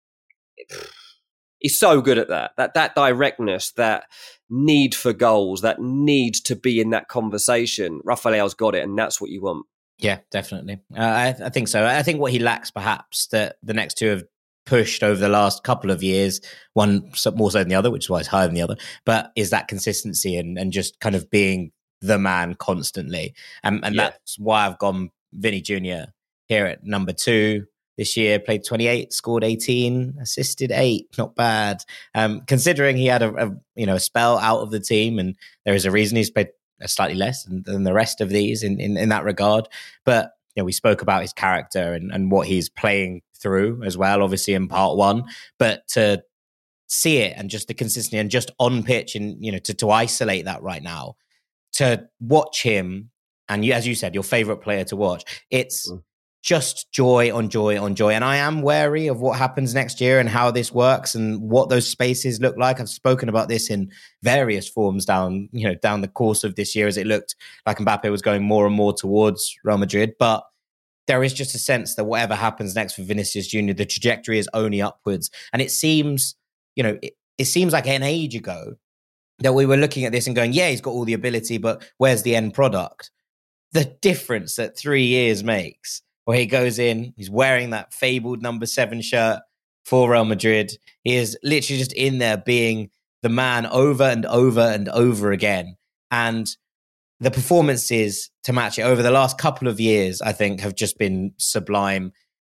he's so good at that. That that directness, that need for goals, that need to be in that conversation. Rafa Leao's got it, and that's what you want. Yeah, definitely. Uh, I, I think so. I think what he lacks, perhaps, that the next two have pushed over the last couple of years, one more so than the other, which is why it's higher than the other, but is that consistency and, and just kind of being the man constantly. Um, and yeah. That's why I've gone Vinny Junior here at number two. This year, played twenty-eight, scored eighteen, assisted eight. Not bad. Um, considering he had a, a you know a spell out of the team, and there is a reason he's played slightly less than, than the rest of these in, in, in that regard. But you know, we spoke about his character and, and what he's playing through as well, obviously in part one. But to see it and just the consistency and just on pitch and you know to, to isolate that right now, to watch him and you, as you said, your favorite player to watch, it's. Mm. Just joy on joy on joy. And I am wary of what happens next year and how this works and what those spaces look like. I've spoken about this in various forms down, you know, down the course of this year as it looked like Mbappe was going more and more towards Real Madrid. But there is just a sense that whatever happens next for Vinicius Junior, the trajectory is only upwards. And it seems, you know, it, it seems like an age ago that we were looking at this and going, yeah, he's got all the ability, but where's the end product? The difference that three years makes. Where he goes in, he's wearing that fabled number seven shirt for Real Madrid. He is literally just in there being the man over and over and over again. And the performances to match it over the last couple of years, I think, have just been sublime.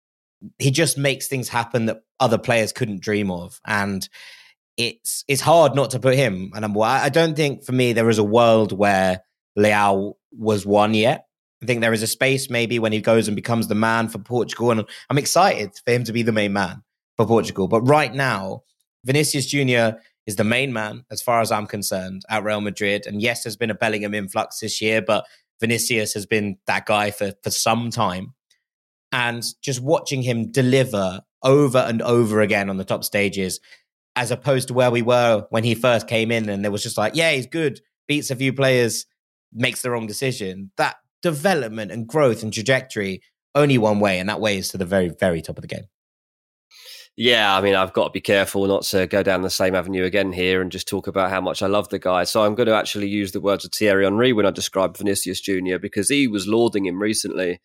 He just makes things happen that other players couldn't dream of. And it's it's hard not to put him. And I'm, I don't think, for me, there is a world where Leao was one yet. I think there is a space maybe when he goes and becomes the man for Portugal. And I'm excited for him to be the main man for Portugal. But right now, Vinicius Junior is the main man, as far as I'm concerned, at Real Madrid. And yes, there's been a Bellingham influx this year, but Vinicius has been that guy for, for some time. And just watching him deliver over and over again on the top stages, as opposed to where we were when he first came in and there was just like, yeah, he's good, beats a few players, makes the wrong decision. That development and growth and trajectory only one way, and that way is to the very, very top of the game. Yeah, I mean, I've got to be careful not to go down the same avenue again here and just talk about how much I love the guy. So I'm going to actually use the words of Thierry Henry when I describe Vinicius Junior because he was lauding him recently.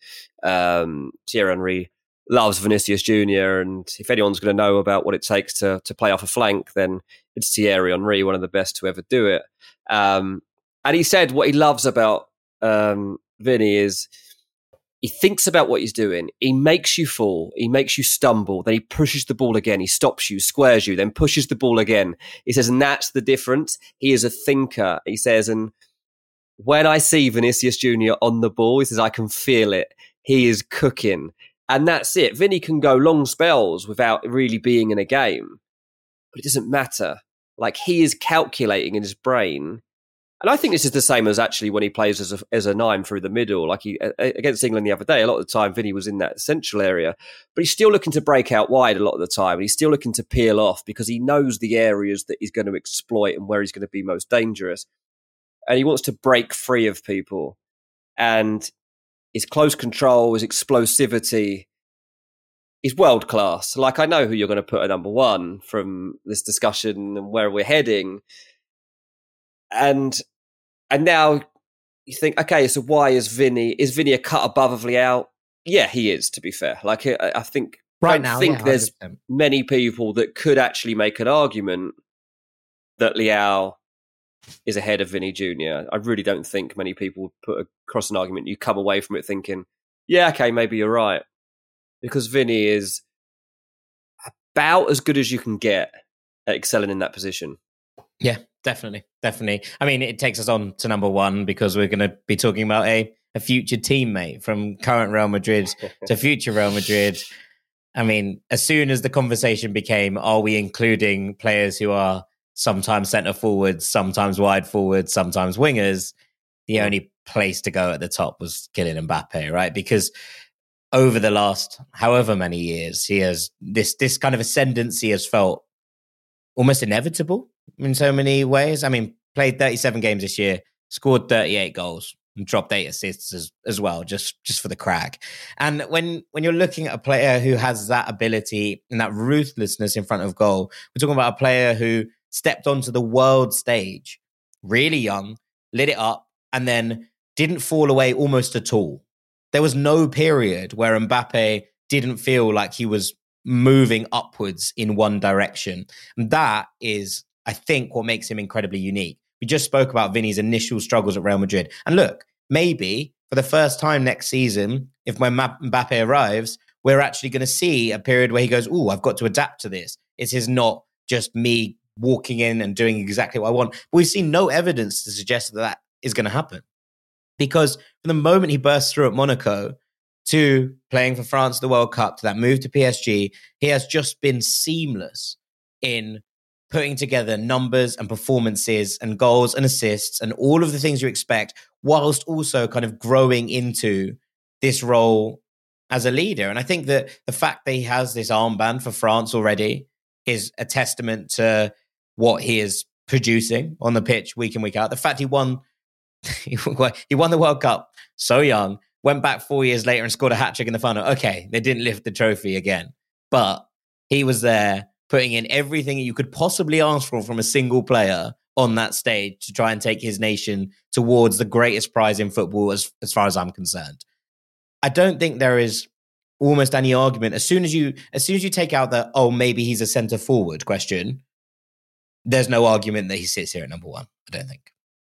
Um, Thierry Henry loves Vinicius Junior, and if anyone's going to know about what it takes to to play off a flank, then it's Thierry Henry, one of the best to ever do it. Um, and he said what he loves about um, Vinny is he thinks about what he's doing. He makes you fall. He makes you stumble. Then he pushes the ball again. He stops you, squares you, then pushes the ball again. He says, and that's the difference. He is a thinker. He says, and when I see Vinicius Junior on the ball, he says, I can feel it. He is cooking. And that's it. Vinny can go long spells without really being in a game. But it doesn't matter. Like, he is calculating in his brain And I think this is the same as actually when he plays as a, as a nine through the middle. Like he against England the other day, a lot of the time Vinny was in that central area, but he's still looking to break out wide a lot of the time. He's still looking to peel off because he knows the areas that he's going to exploit and where he's going to be most dangerous. And he wants to break free of people. And his close control, his explosivity is world class. Like, I know who you're going to put at number one from this discussion and where we're heading. And and now you think, okay, so why is Vinny, is Vinny a cut above Leao? Yeah, he is, to be fair. Like, I, I think, right don't now, think yeah, there's one hundred percent. many people that could actually make an argument that Leao is ahead of Vinny Junior I really don't think many people would put across an argument. You come away from it thinking, yeah, okay, maybe you're right. Because Vinny is about as good as you can get at excelling in that position. Yeah, definitely. Definitely. I mean, it takes us on to number one because we're going to be talking about a, a future teammate from current Real Madrid to future Real Madrid. I mean, as soon as the conversation became, are we including players who are sometimes centre forwards, sometimes wide forwards, sometimes wingers, the only place to go at the top was Kylian Mbappe, right? Because over the last however many years, he has this this kind of ascendancy has felt almost inevitable in so many ways. I mean, played thirty-seven games this year, scored thirty-eight goals, and dropped eight assists as, as well, just, just for the crack. And when, when you're looking at a player who has that ability and that ruthlessness in front of goal, we're talking about a player who stepped onto the world stage really young, lit it up, and then didn't fall away almost at all. There was no period where Mbappe didn't feel like he was moving upwards in one direction. And that is, I think, what makes him incredibly unique. We just spoke about Vinny's initial struggles at Real Madrid. And look, maybe for the first time next season, if when Mbappe arrives, we're actually going to see a period where he goes, ooh, I've got to adapt to this. It is not just me walking in and doing exactly what I want. But we've seen no evidence to suggest that that is going to happen. Because from the moment he burst through at Monaco to playing for France at the World Cup to that move to P S G, he has just been seamless in putting together numbers and performances and goals and assists and all of the things you expect, whilst also kind of growing into this role as a leader. And I think that the fact that he has this armband for France already is a testament to what he is producing on the pitch week in, week out. The fact he won, he won the World Cup so young, went back four years later and scored a hat-trick in the final. Okay, they didn't lift the trophy again, but he was there putting in everything you could possibly ask for from a single player on that stage to try and take his nation towards the greatest prize in football as, as far as I'm concerned. I don't think there is almost any argument. As soon as you as soon as you take out the, oh, maybe he's a centre forward question, there's no argument that he sits here at number one, I don't think.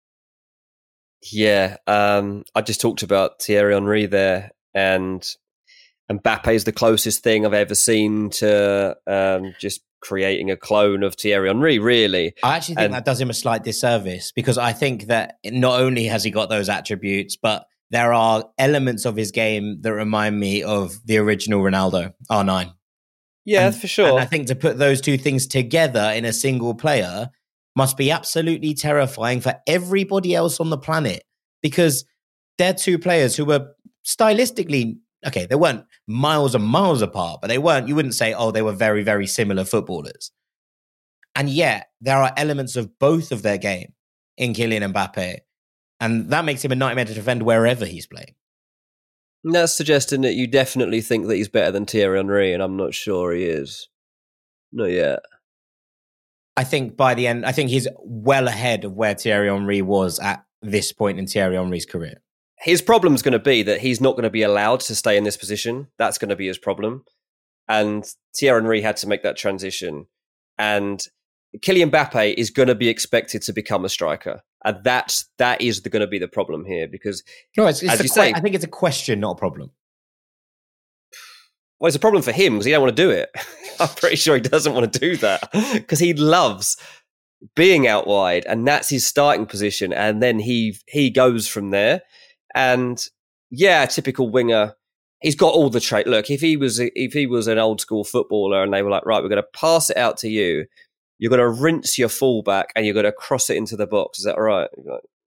Yeah, um, I just talked about Thierry Henry there, and Mbappe is the closest thing I've ever seen to um, just creating a clone of Thierry Henry, really. I actually think and, that does him a slight disservice, because I think that not only has he got those attributes, but there are elements of his game that remind me of the original Ronaldo, R nine. Yeah, and, for sure. And I think to put those two things together in a single player must be absolutely terrifying for everybody else on the planet, because they're two players who were stylistically, okay, they weren't miles and miles apart, but they weren't, you wouldn't say, oh, they were very, very similar footballers. And yet there are elements of both of their game in Kylian Mbappe, and that makes him a nightmare to defend wherever he's playing. And that's suggesting that you definitely think that he's better than Thierry Henry, and I'm not sure he is. Not yet. I think by the end, I think he's well ahead of where Thierry Henry was at this point in Thierry Henry's career. His problem's going to be that he's not going to be allowed to stay in this position. That's going to be his problem. And Thierry Henry had to make that transition. And Kylian Mbappe is going to be expected to become a striker. And that's, that is going to be the problem here, because no, it's, it's as you que- say, I think it's a question, not a problem. Well, it's a problem for him because he don't want to do it. I'm pretty sure he doesn't want to do that because he loves being out wide, and that's his starting position. And then he he goes from there. And yeah, typical winger. He's got all the trait. Look, if he was if he was an old school footballer and they were like, right, we're going to pass it out to you. You're going to rinse your fullback and you're going to cross it into the box. Is that right? Like,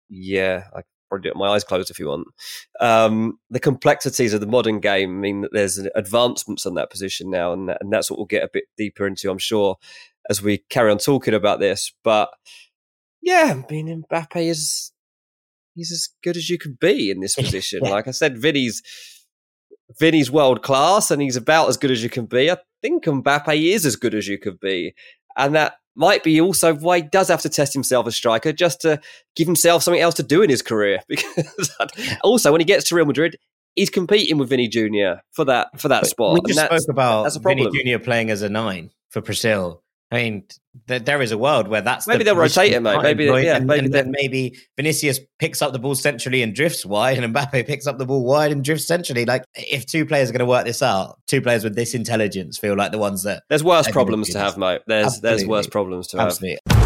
Yeah, I probably do it with my eyes closed if you want. Um, the complexities of the modern game mean that there's advancements on that position now, and, that, and that's what we'll get a bit deeper into, I'm sure, as we carry on talking about this. But yeah, I mean, Mbappe is he's as good as you could be in this position. yeah. Like I said, Vinny's Vinny's world class, and he's about as good as you can be. I think Mbappe is as good as you could be, and that might be also why he does have to test himself as striker, just to give himself something else to do in his career. Because also, when he gets to Real Madrid, he's competing with Vinny Junior for that for that spot. We just and spoke about Vinny Junior playing as a nine for Brazil. I mean, th- there is a world where that's maybe the they'll rotate it, mate. Maybe, right? yeah, and, maybe and then maybe Vinicius picks up the ball centrally and drifts wide, and Mbappe picks up the ball wide and drifts centrally. Like, if two players are going to work this out, two players with this intelligence feel like the ones that there's worse problems to have, mate. There's Absolutely. there's worse problems to Absolutely. have.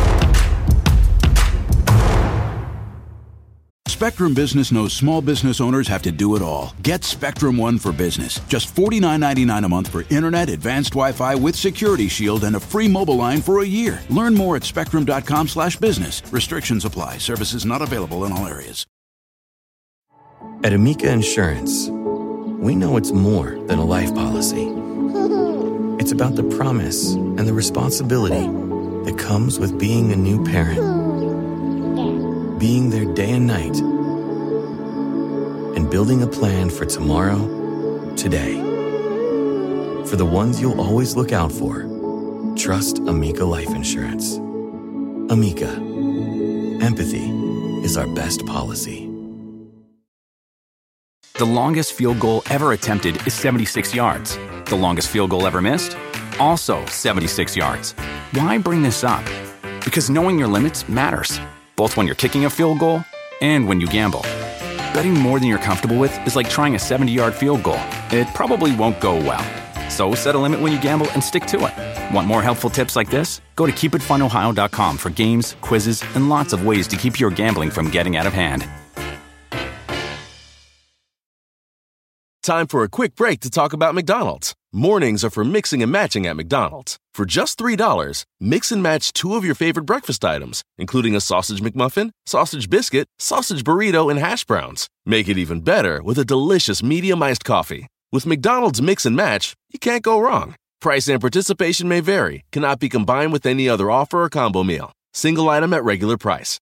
Spectrum Business knows small business owners have to do it all. Get Spectrum One for Business. Just forty-nine ninety-nine a month for internet, advanced Wi-Fi with Security Shield, and a free mobile line for a year. Learn more at spectrum.com slash business. Restrictions apply. Services not available in all areas. At Amica Insurance, we know it's more than a life policy. It's about the promise and the responsibility that comes with being a new parent. Being there day and night, and building a plan for tomorrow, today. For the ones you'll always look out for, trust Amica Life Insurance. Amica, empathy is our best policy. The longest field goal ever attempted is seventy-six yards. The longest field goal ever missed? Also seventy-six yards. Why bring this up? Because knowing your limits matters, both when you're kicking a field goal and when you gamble. Betting more than you're comfortable with is like trying a seventy-yard field goal. It probably won't go well. So set a limit when you gamble and stick to it. Want more helpful tips like this? Go to keep it fun ohio dot com for games, quizzes, and lots of ways to keep your gambling from getting out of hand. Time for a quick break to talk about McDonald's. Mornings are for mixing and matching at McDonald's. For just three dollars, mix and match two of your favorite breakfast items, including a sausage McMuffin, sausage biscuit, sausage burrito, and hash browns. Make it even better with a delicious medium iced coffee. With McDonald's Mix and Match, you can't go wrong. Price and participation may vary, cannot be combined with any other offer or combo meal. Single item at regular price.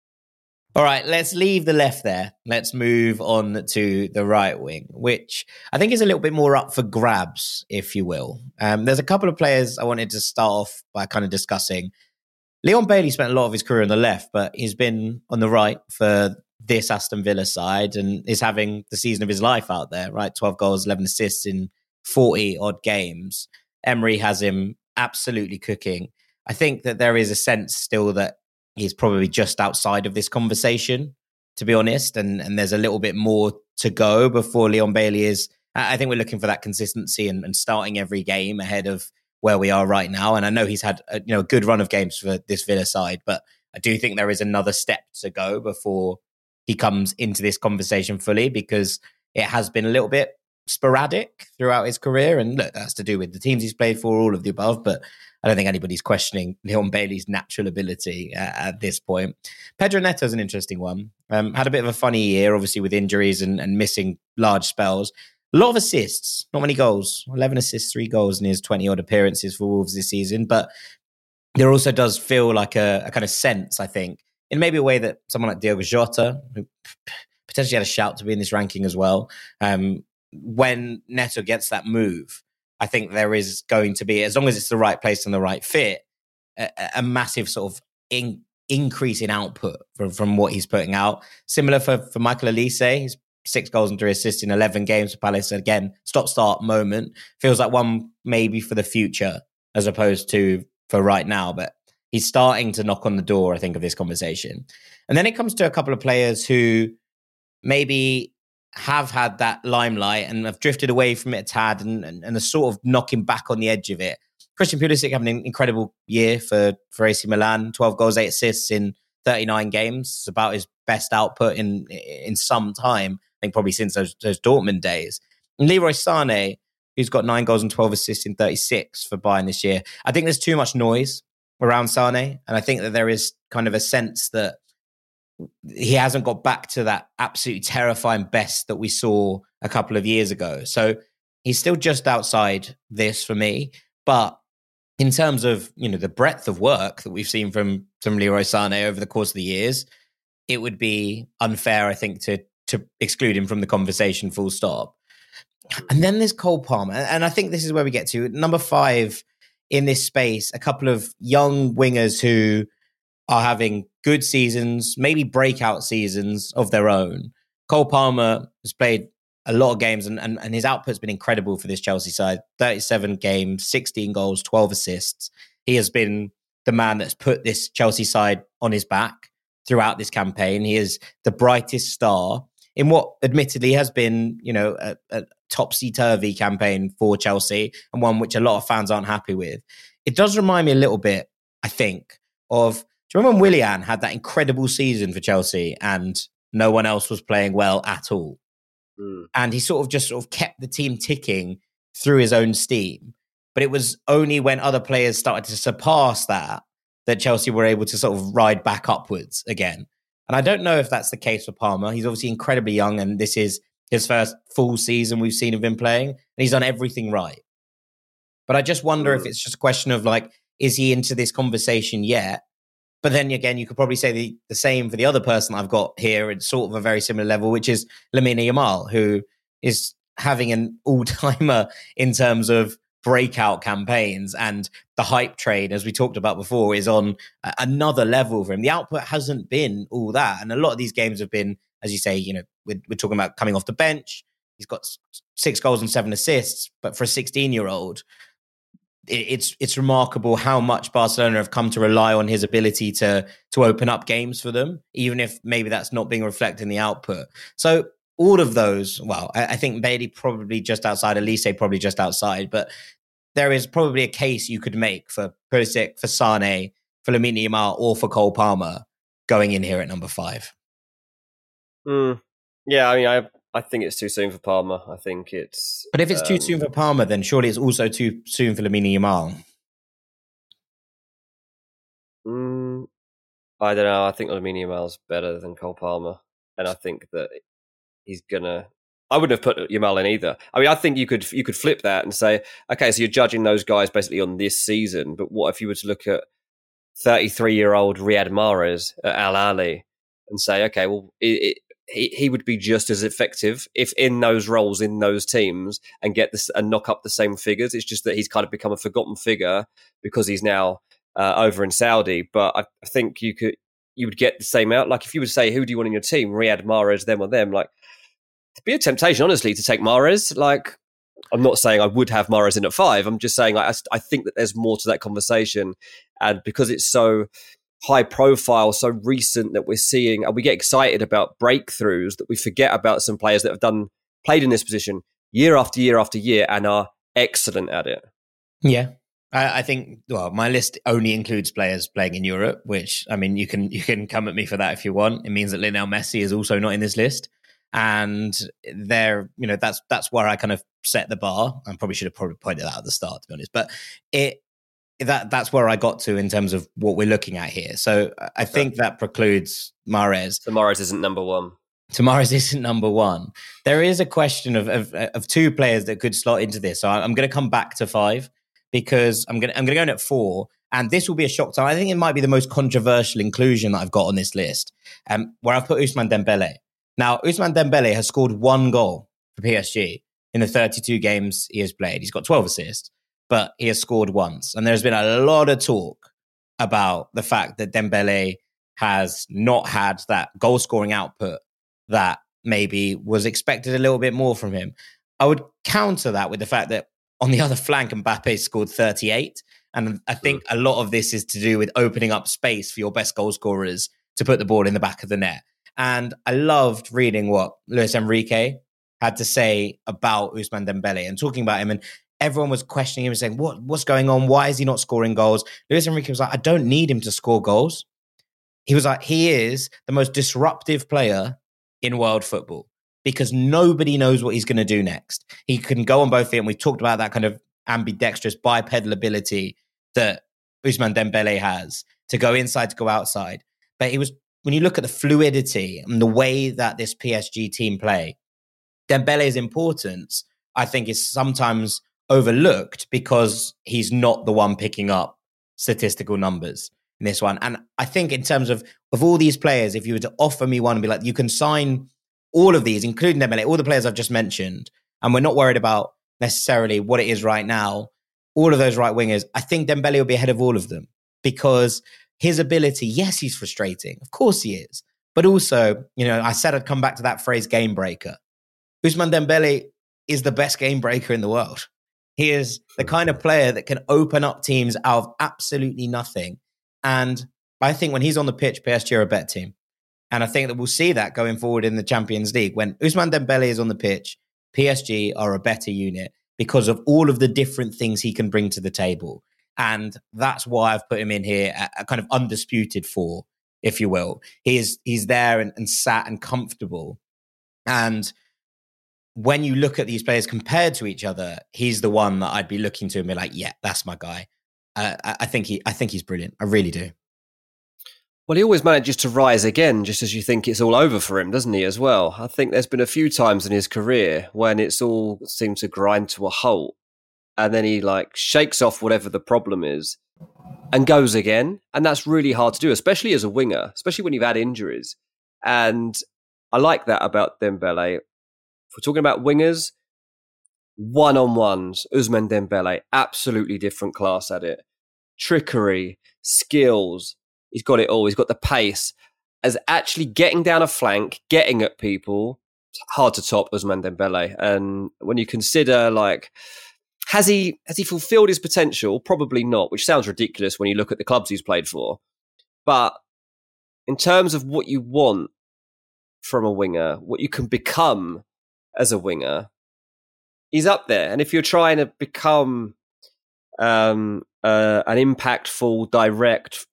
All right, let's leave the left there. Let's move on to the right wing, which I think is a little bit more up for grabs, if you will. Um, there's a couple of players I wanted to start off by kind of discussing. Leon Bailey spent a lot of his career on the left, but he's been on the right for this Aston Villa side and is having the season of his life out there, right? twelve goals, eleven assists in forty odd games. Emery has him absolutely cooking. I think that there is a sense still that he's probably just outside of this conversation, to be honest. And, and there's a little bit more to go before Leon Bailey is. I think we're looking for that consistency and, and starting every game ahead of where we are right now. And I know he's had a, you know, a good run of games for this Villa side, but I do think there is another step to go before he comes into this conversation fully, because it has been a little bit sporadic throughout his career. And look, that's to do with the teams he's played for, all of the above, but I don't think anybody's questioning Leon Bailey's natural ability uh, at this point. Pedro Neto is an interesting one. Um, had a bit of a funny year, obviously, with injuries and, and missing large spells. A lot of assists, not many goals. eleven assists, three goals in his twenty-odd appearances for Wolves this season. But there also does feel like a, a kind of sense, I think, in maybe a way that someone like Diogo Jota, who potentially had a shout to be in this ranking as well, um, when Neto gets that move, I think there is going to be, as long as it's the right place and the right fit, a, a massive sort of in, increase in output from, from what he's putting out. Similar for, for Michael Olise. He's six goals and three assists in eleven games for Palace. Again, stop-start moment. Feels like one maybe for the future as opposed to for right now. But he's starting to knock on the door, I think, of this conversation. And then it comes to a couple of players who maybe have had that limelight and have drifted away from it a tad and, and, and are sort of knocking back on the edge of it. Christian Pulisic having an incredible year for, for A C Milan, twelve goals, eight assists in thirty-nine games. It's about his best output in in some time, I think probably since those, those Dortmund days. And Leroy Sané, who's got nine goals and twelve assists in thirty-six for Bayern this year. I think there's too much noise around Sané, and I think that there is kind of a sense that he hasn't got back to that absolutely terrifying best that we saw a couple of years ago. So he's still just outside this for me. But in terms of, you know, the breadth of work that we've seen from, from Leroy Sané over the course of the years, it would be unfair, I think, to to exclude him from the conversation, full stop. And then there's Cole Palmer. And I think this is where we get to number five in this space, a couple of young wingers who are having good seasons, maybe breakout seasons of their own. Cole Palmer has played a lot of games and, and, and his output's been incredible for this Chelsea side. thirty-seven games, sixteen goals, twelve assists. He has been the man that's put this Chelsea side on his back throughout this campaign. He is the brightest star in what admittedly has been, you know, a, a topsy-turvy campaign for Chelsea and one which a lot of fans aren't happy with. It does remind me a little bit, I think, of... Do you remember when Willian had that incredible season for Chelsea and no one else was playing well at all? Mm. And he sort of just sort of kept the team ticking through his own steam. But it was only when other players started to surpass that that Chelsea were able to sort of ride back upwards again. And I don't know if that's the case for Palmer. He's obviously incredibly young and this is his first full season we've seen of him playing. And he's done everything right. But I just wonder mm. if it's just a question of like, is he into this conversation yet? But then again, you could probably say the, the same for the other person I've got here at sort of a very similar level, which is Lamine Yamal, who is having an all-timer in terms of breakout campaigns, and the hype train, as we talked about before, is on another level for him. The output hasn't been all that. And a lot of these games have been, as you say, you know, we're, we're talking about coming off the bench. He's got six goals and seven assists, but for a sixteen-year-old, it's it's remarkable how much Barcelona have come to rely on his ability to to open up games for them, even if maybe that's not being reflected in the output. So all of those, well, I, I think Bailey probably just outside, Elise probably just outside, but there is probably a case you could make for Pulisic, for Sané, for Lamine Yamal, or for Cole Palmer going in here at number five. Mm. Yeah, I mean, I I think it's too soon for Palmer. I think it's... But if it's um, too soon for Palmer, then surely it's also too soon for Lamine Yamal. Mm, I don't know. I think Lamine Yamal's better than Cole Palmer. And I think that he's going to... I wouldn't have put Yamal in either. I mean, I think you could you could flip that and say, okay, so you're judging those guys basically on this season, but what if you were to look at thirty-three-year-old Riyad Mahrez at Al Ahly and say, okay, well, it, it, he he would be just as effective if in those roles in those teams and get this and knock up the same figures. It's just that he's kind of become a forgotten figure because he's now uh, over in Saudi. But I, I think you could you would get the same out. Like if you would say, who do you want in your team, Riyad Mahrez, them or them? Like it'd be a temptation, honestly, to take Mahrez. Like I'm not saying I would have Mahrez in at five. I'm just saying I I think that there's more to that conversation, and because it's so high profile, so recent that we're seeing, and we get excited about breakthroughs that we forget about some players that have done played in this position year after year after year and are excellent at it. Yeah, I, I think. Well, my list only includes players playing in Europe, which I mean, you can you can come at me for that if you want. It means that Lionel Messi is also not in this list, and there, you know, that's that's where I kind of set the bar. I probably should have probably pointed that out at the start, to be honest, but it. That that's where I got to in terms of what we're looking at here. So I think that precludes Mahrez. So Mahrez isn't number one. So Mahrez isn't number one. There is a question of of, of two players that could slot into this. So I'm going to come back to five because I'm going to, I'm going to go in at four, and this will be a shock to. I think it might be the most controversial inclusion that I've got on this list, um, where I've put Ousmane Dembele. Now Ousmane Dembele has scored one goal for P S G in the thirty-two games he has played. He's got twelve assists. But he has scored once. And there's been a lot of talk about the fact that Dembele has not had that goal-scoring output that maybe was expected a little bit more from him. I would counter that with the fact that on the other flank, Mbappe scored thirty-eight. And I think a lot of this is to do with opening up space for your best goal scorers to put the ball in the back of the net. And I loved reading what Luis Enrique had to say about Ousmane Dembele and talking about him. And everyone was questioning him and saying, what, what's going on? Why is he not scoring goals? Luis Enrique was like, I don't need him to score goals. He was like, he is the most disruptive player in world football because nobody knows what he's going to do next. He can go on both feet, and we talked about that kind of ambidextrous bipedal ability that Ousmane Dembele has to go inside, to go outside. But he was when you look at the fluidity and the way that this P S G team play, Dembele's importance, I think, is sometimes overlooked because he's not the one picking up statistical numbers in this one. And I think in terms of, of all these players, if you were to offer me one and be like, you can sign all of these, including Dembele, all the players I've just mentioned, and we're not worried about necessarily what it is right now, all of those right wingers, I think Dembele will be ahead of all of them because his ability, yes, he's frustrating. Of course he is. But also, you know, I said I'd come back to that phrase, game breaker. Ousmane Dembele is the best game breaker in the world. He is the kind of player that can open up teams out of absolutely nothing. And I think when he's on the pitch, P S G are a better team. And I think that we'll see that going forward in the Champions League. When Ousmane Dembele is on the pitch, P S G are a better unit because of all of the different things he can bring to the table. And that's why I've put him in here at a kind of undisputed four, if you will. He is, he's there and, and sat and comfortable. And when you look at these players compared to each other, he's the one that I'd be looking to and be like, yeah, that's my guy. Uh, I, I think he, I think he's brilliant. I really do. Well, he always manages to rise again, just as you think it's all over for him, doesn't he, as well? I think there's been a few times in his career when it's all seemed to grind to a halt, and then he like shakes off whatever the problem is and goes again. And that's really hard to do, especially as a winger, especially when you've had injuries. And I like that about Dembele. If we're talking about wingers, one-on-ones, Ousmane Dembele, absolutely different class at it. Trickery, skills, he's got it all. He's got the pace. As actually getting down a flank, getting at people, hard to top Ousmane Dembele. And when you consider, like, has he has he fulfilled his potential? Probably not, which sounds ridiculous when you look at the clubs he's played for. But in terms of what you want from a winger, what you can become as a winger, he's up there. And if you're trying to become um, uh, an impactful, direct,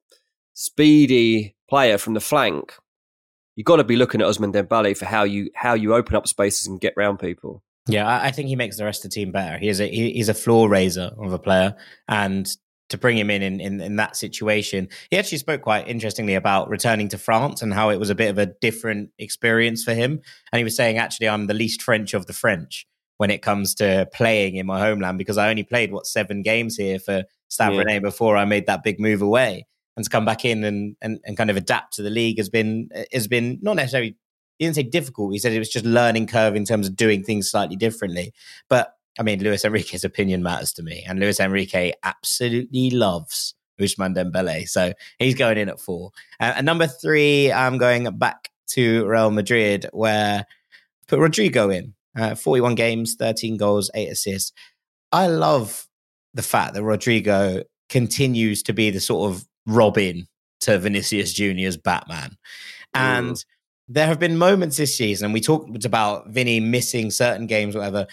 speedy player from the flank, you've got to be looking at Ousmane Dembele for how you how you open up spaces and get round people. Yeah, I think he makes the rest of the team better. He is a he, he's a floor raiser of a player, and to bring him in, in in in that situation, he actually spoke quite interestingly about returning to France and how it was a bit of a different experience for him. And he was saying, actually, I'm the least French of the French when it comes to playing in my homeland because I only played what seven games here for Stade Rennais before I made that big move away. And to come back in and, and and kind of adapt to the league has been has been not necessarily, he didn't say difficult. He said it was just learning curve in terms of doing things slightly differently. But I mean, Luis Enrique's opinion matters to me, and Luis Enrique absolutely loves Ousmane Dembele, so he's going in at four. Uh, and number three, I'm going back to Real Madrid, where I put Rodrigo in. Uh, forty-one games, thirteen goals, eight assists. I love the fact that Rodrigo continues to be the sort of Robin to Vinicius Junior's Batman. And mm. there have been moments this season, and we talked about Vinny missing certain games, whatever.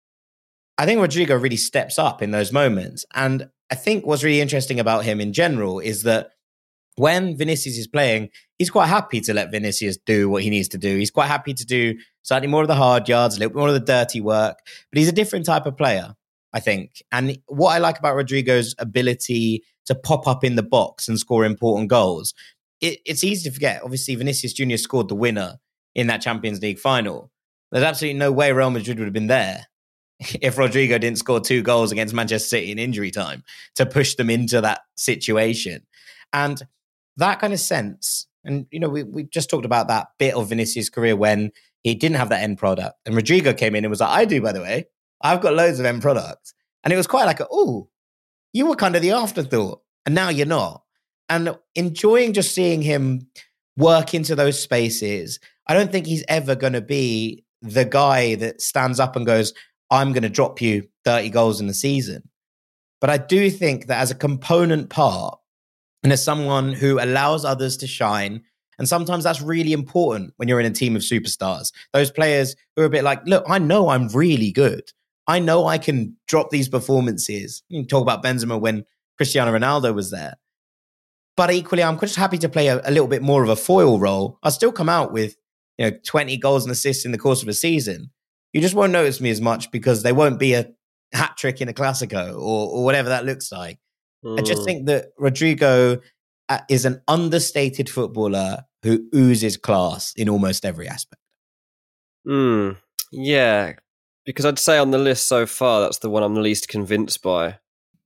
I think Rodrigo really steps up in those moments. And I think what's really interesting about him in general is that when Vinicius is playing, he's quite happy to let Vinicius do what he needs to do. He's quite happy to do slightly more of the hard yards, a little bit more of the dirty work. But he's a different type of player, I think. And what I like about Rodrigo's ability to pop up in the box and score important goals, it, it's easy to forget. Obviously, Vinicius Junior scored the winner in that Champions League final. There's absolutely no way Real Madrid would have been there if Rodrigo didn't score two goals against Manchester City in injury time to push them into that situation. And that kind of sense, and you know, we, we just talked about that bit of Vinicius' career when he didn't have that end product. And Rodrigo came in and was like, I do, by the way. I've got loads of end product. And it was quite like, oh, you were kind of the afterthought, and now you're not. And enjoying just seeing him work into those spaces, I don't think he's ever going to be the guy that stands up and goes, I'm going to drop you thirty goals in the season. But I do think that as a component part, and as someone who allows others to shine, and sometimes that's really important when you're in a team of superstars, those players who are a bit like, look, I know I'm really good. I know I can drop these performances. You can talk about Benzema when Cristiano Ronaldo was there. But equally, I'm just happy to play a, a little bit more of a foil role. I'll still come out with, you know, twenty goals and assists in the course of a season. You just won't notice me as much because there won't be a hat trick in a Clasico or, or whatever that looks like. Mm. I just think that Rodrigo is an understated footballer who oozes class in almost every aspect. Hmm. Yeah, because I'd say on the list so far, that's the one I'm the least convinced by.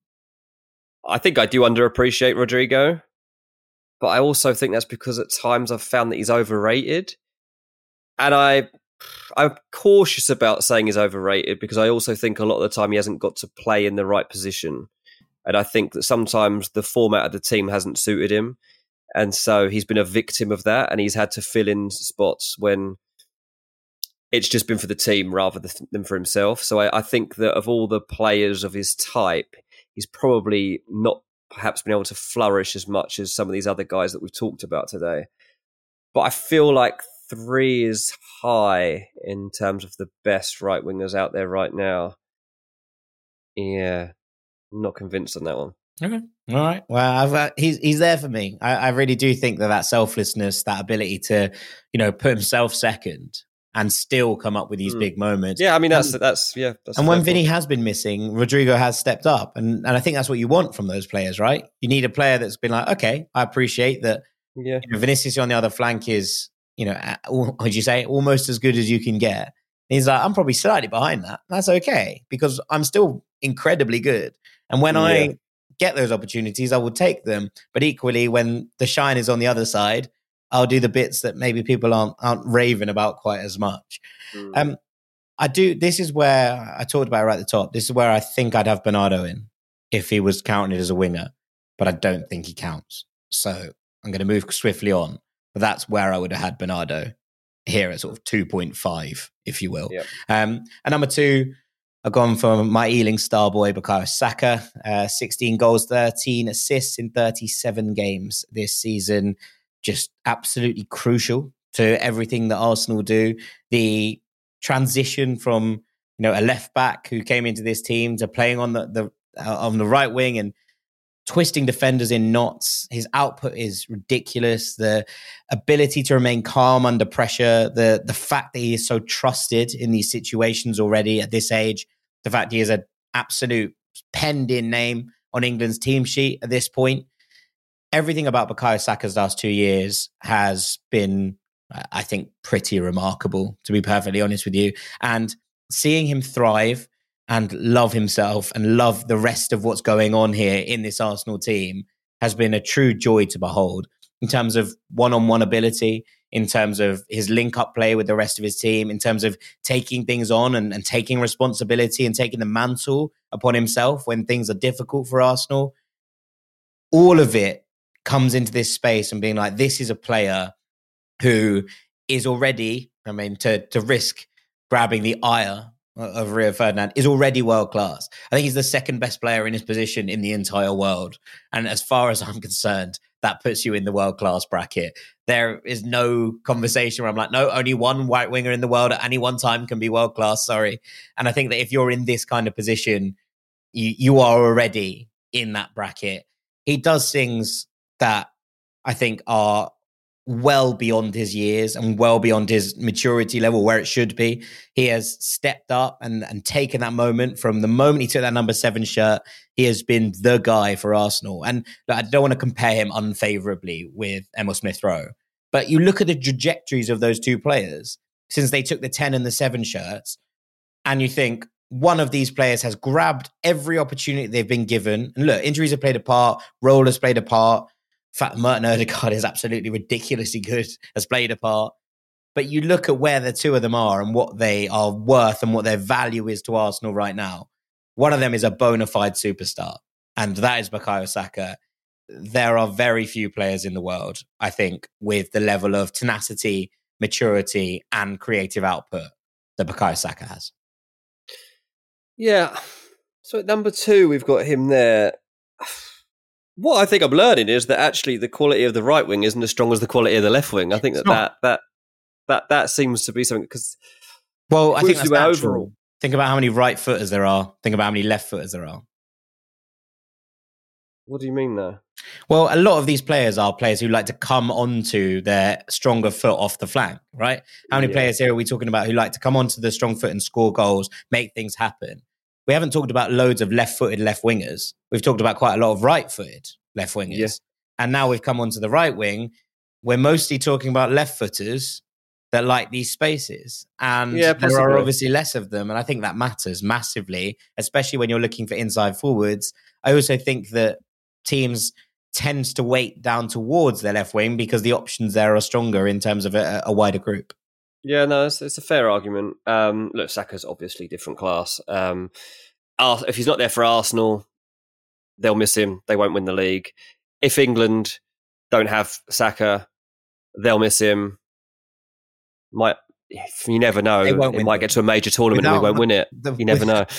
I think I do underappreciate Rodrigo, but I also think that's because at times I've found that he's overrated. And I, I'm cautious about saying he's overrated because I also think a lot of the time he hasn't got to play in the right position. And I think that sometimes the format of the team hasn't suited him. And so he's been a victim of that, and he's had to fill in spots when it's just been for the team rather than for himself. So I, I think that of all the players of his type, he's probably not perhaps been able to flourish as much as some of these other guys that we've talked about today. But I feel like three is high in terms of the best right wingers out there right now. Yeah, I'm not convinced on that one. Okay. All right. Well, I've, uh, he's he's there for me. I, I really do think that that selflessness, that ability to, you know, put himself second and still come up with these mm. big moments. Yeah, I mean, that's, and, that's yeah. That's and when Vinny has been missing, Rodrigo has stepped up. And, and I think that's what you want from those players, right? You need a player that's been like, okay, I appreciate that. Yeah. You know, Vinicius on the other flank is, you know, would you say, almost as good as you can get. And he's like, I'm probably slightly behind that. That's okay, because I'm still incredibly good. And when yeah. I get those opportunities, I will take them. But equally, when the shine is on the other side, I'll do the bits that maybe people aren't aren't raving about quite as much. Mm. Um, I do. This is where I talked about right at the top. This is where I think I'd have Bernardo in if he was counted as a winger, but I don't think he counts. So I'm going to move swiftly on. But that's where I would have had Bernardo here at sort of two point five, if you will. Yep. Um, and number two, I've gone for my Ealing star boy, Bukayo Saka. Uh, sixteen goals, thirteen assists in thirty-seven games this season. Just absolutely crucial to everything that Arsenal do. The transition from, you know, a left back who came into this team to playing on the, the uh, on the right wing and twisting defenders in knots. His output is ridiculous. The ability to remain calm under pressure, the the fact that he is so trusted in these situations already at this age, the fact he is an absolute penned-in name on England's team sheet at this point. Everything about Bukayo Saka's last two years has been, I think, pretty remarkable, to be perfectly honest with you. And seeing him thrive and love himself and love the rest of what's going on here in this Arsenal team has been a true joy to behold in terms of one-on-one ability, in terms of his link-up play with the rest of his team, in terms of taking things on and, and taking responsibility and taking the mantle upon himself when things are difficult for Arsenal. All of it comes into this space and being like, this is a player who is already, I mean, to, to risk grabbing the ire of Rio Ferdinand, is already world class. I think he's the second best player in his position in the entire world. And as far as I'm concerned, that puts you in the world class bracket. There is no conversation where I'm like, no, only one right winger in the world at any one time can be world class. Sorry. And I think that if you're in this kind of position, you, you are already in that bracket. He does things that I think are well beyond his years and well beyond his maturity level where it should be. He has stepped up and, and taken that moment. From the moment he took that number seven shirt, he has been the guy for Arsenal. And I don't want to compare him unfavorably with Emil Smith-Rowe, but you look at the trajectories of those two players since they took the ten and the seven shirts, and you think one of these players has grabbed every opportunity they've been given. And look, injuries have played a part, role has played a part. In fact, Merton Odegaard is absolutely ridiculously good, has played a part. But you look at where the two of them are and what they are worth and what their value is to Arsenal right now. One of them is a bona fide superstar, and that is Bukayo Saka. There are very few players in the world, I think, with the level of tenacity, maturity, and creative output that Bukayo Saka has. Yeah. So at number two, we've got him there. What I think I'm learning is that actually the quality of the right wing isn't as strong as the quality of the left wing. I think that that, that that that seems to be something because well, I think that's natural. Overall. Think about how many right footers there are. Think about how many left footers there are. What do you mean there? Well, a lot of these players are players who like to come onto their stronger foot off the flank, right? How many yeah. players here are we talking about who like to come onto the strong foot and score goals, make things happen? We haven't talked about loads of left-footed left wingers. We've talked about quite a lot of right-footed left wingers. Yeah. And now we've come onto the right wing. we're mostly talking about left footers that like these spaces. And yeah, there are obviously less of them. And I think that matters massively, especially when you're looking for inside forwards. I also think that teams tend to weight down towards their left wing because the options there are stronger in terms of a, a wider group. Yeah, no, it's, it's a fair argument. Um, look, Saka's obviously different class. Um, if he's not there for Arsenal, they'll miss him. They won't win the league. If England don't have Saka, they'll miss him. Might you never know? It might get to a major tournament Without and we won't win it. The, you never know.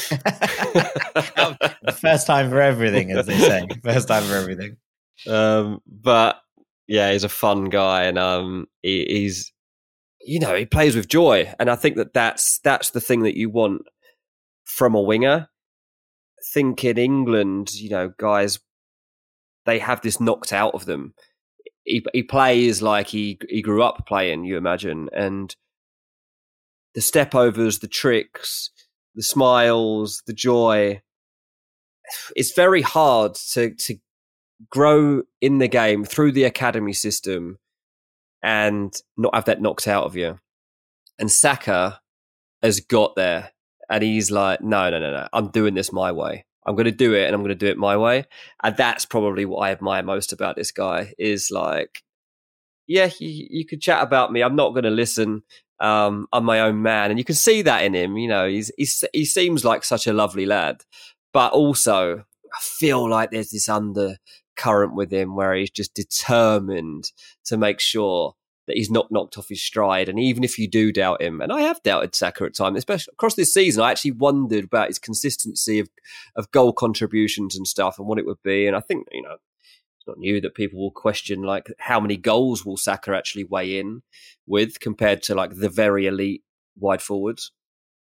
The first time for everything, as they say. First time for everything. Um, but yeah, he's a fun guy, and um, he, he's you know he plays with joy, and I think that that's that's the thing that you want from a winger. I think in England, you know, guys, they have this knocked out of them. He, he plays like he he grew up playing, you imagine, and the step overs, the tricks, the smiles, the joy. It's very hard to to grow in the game through the academy system and not have that knocked out of you. And Saka has got there, and he's like, no, no, no, no, I'm doing this my way. I'm going to do it, and I'm going to do it my way. And that's probably what I admire most about this guy is like, yeah, you, you could chat about me. I'm not going to listen. Um, I'm my own man. And you can see that in him. You know, he's, he's he seems like such a lovely lad. But also, I feel like there's this undercurrent with him where he's just determined to make sure that he's not knocked off his stride. And even if you do doubt him, and I have doubted Saka at times, especially across this season, I actually wondered about his consistency of, of goal contributions and stuff and what it would be. And I think, you know, it's not new that people will question, like, how many goals will Saka actually weigh in with compared to, like, the very elite wide forwards.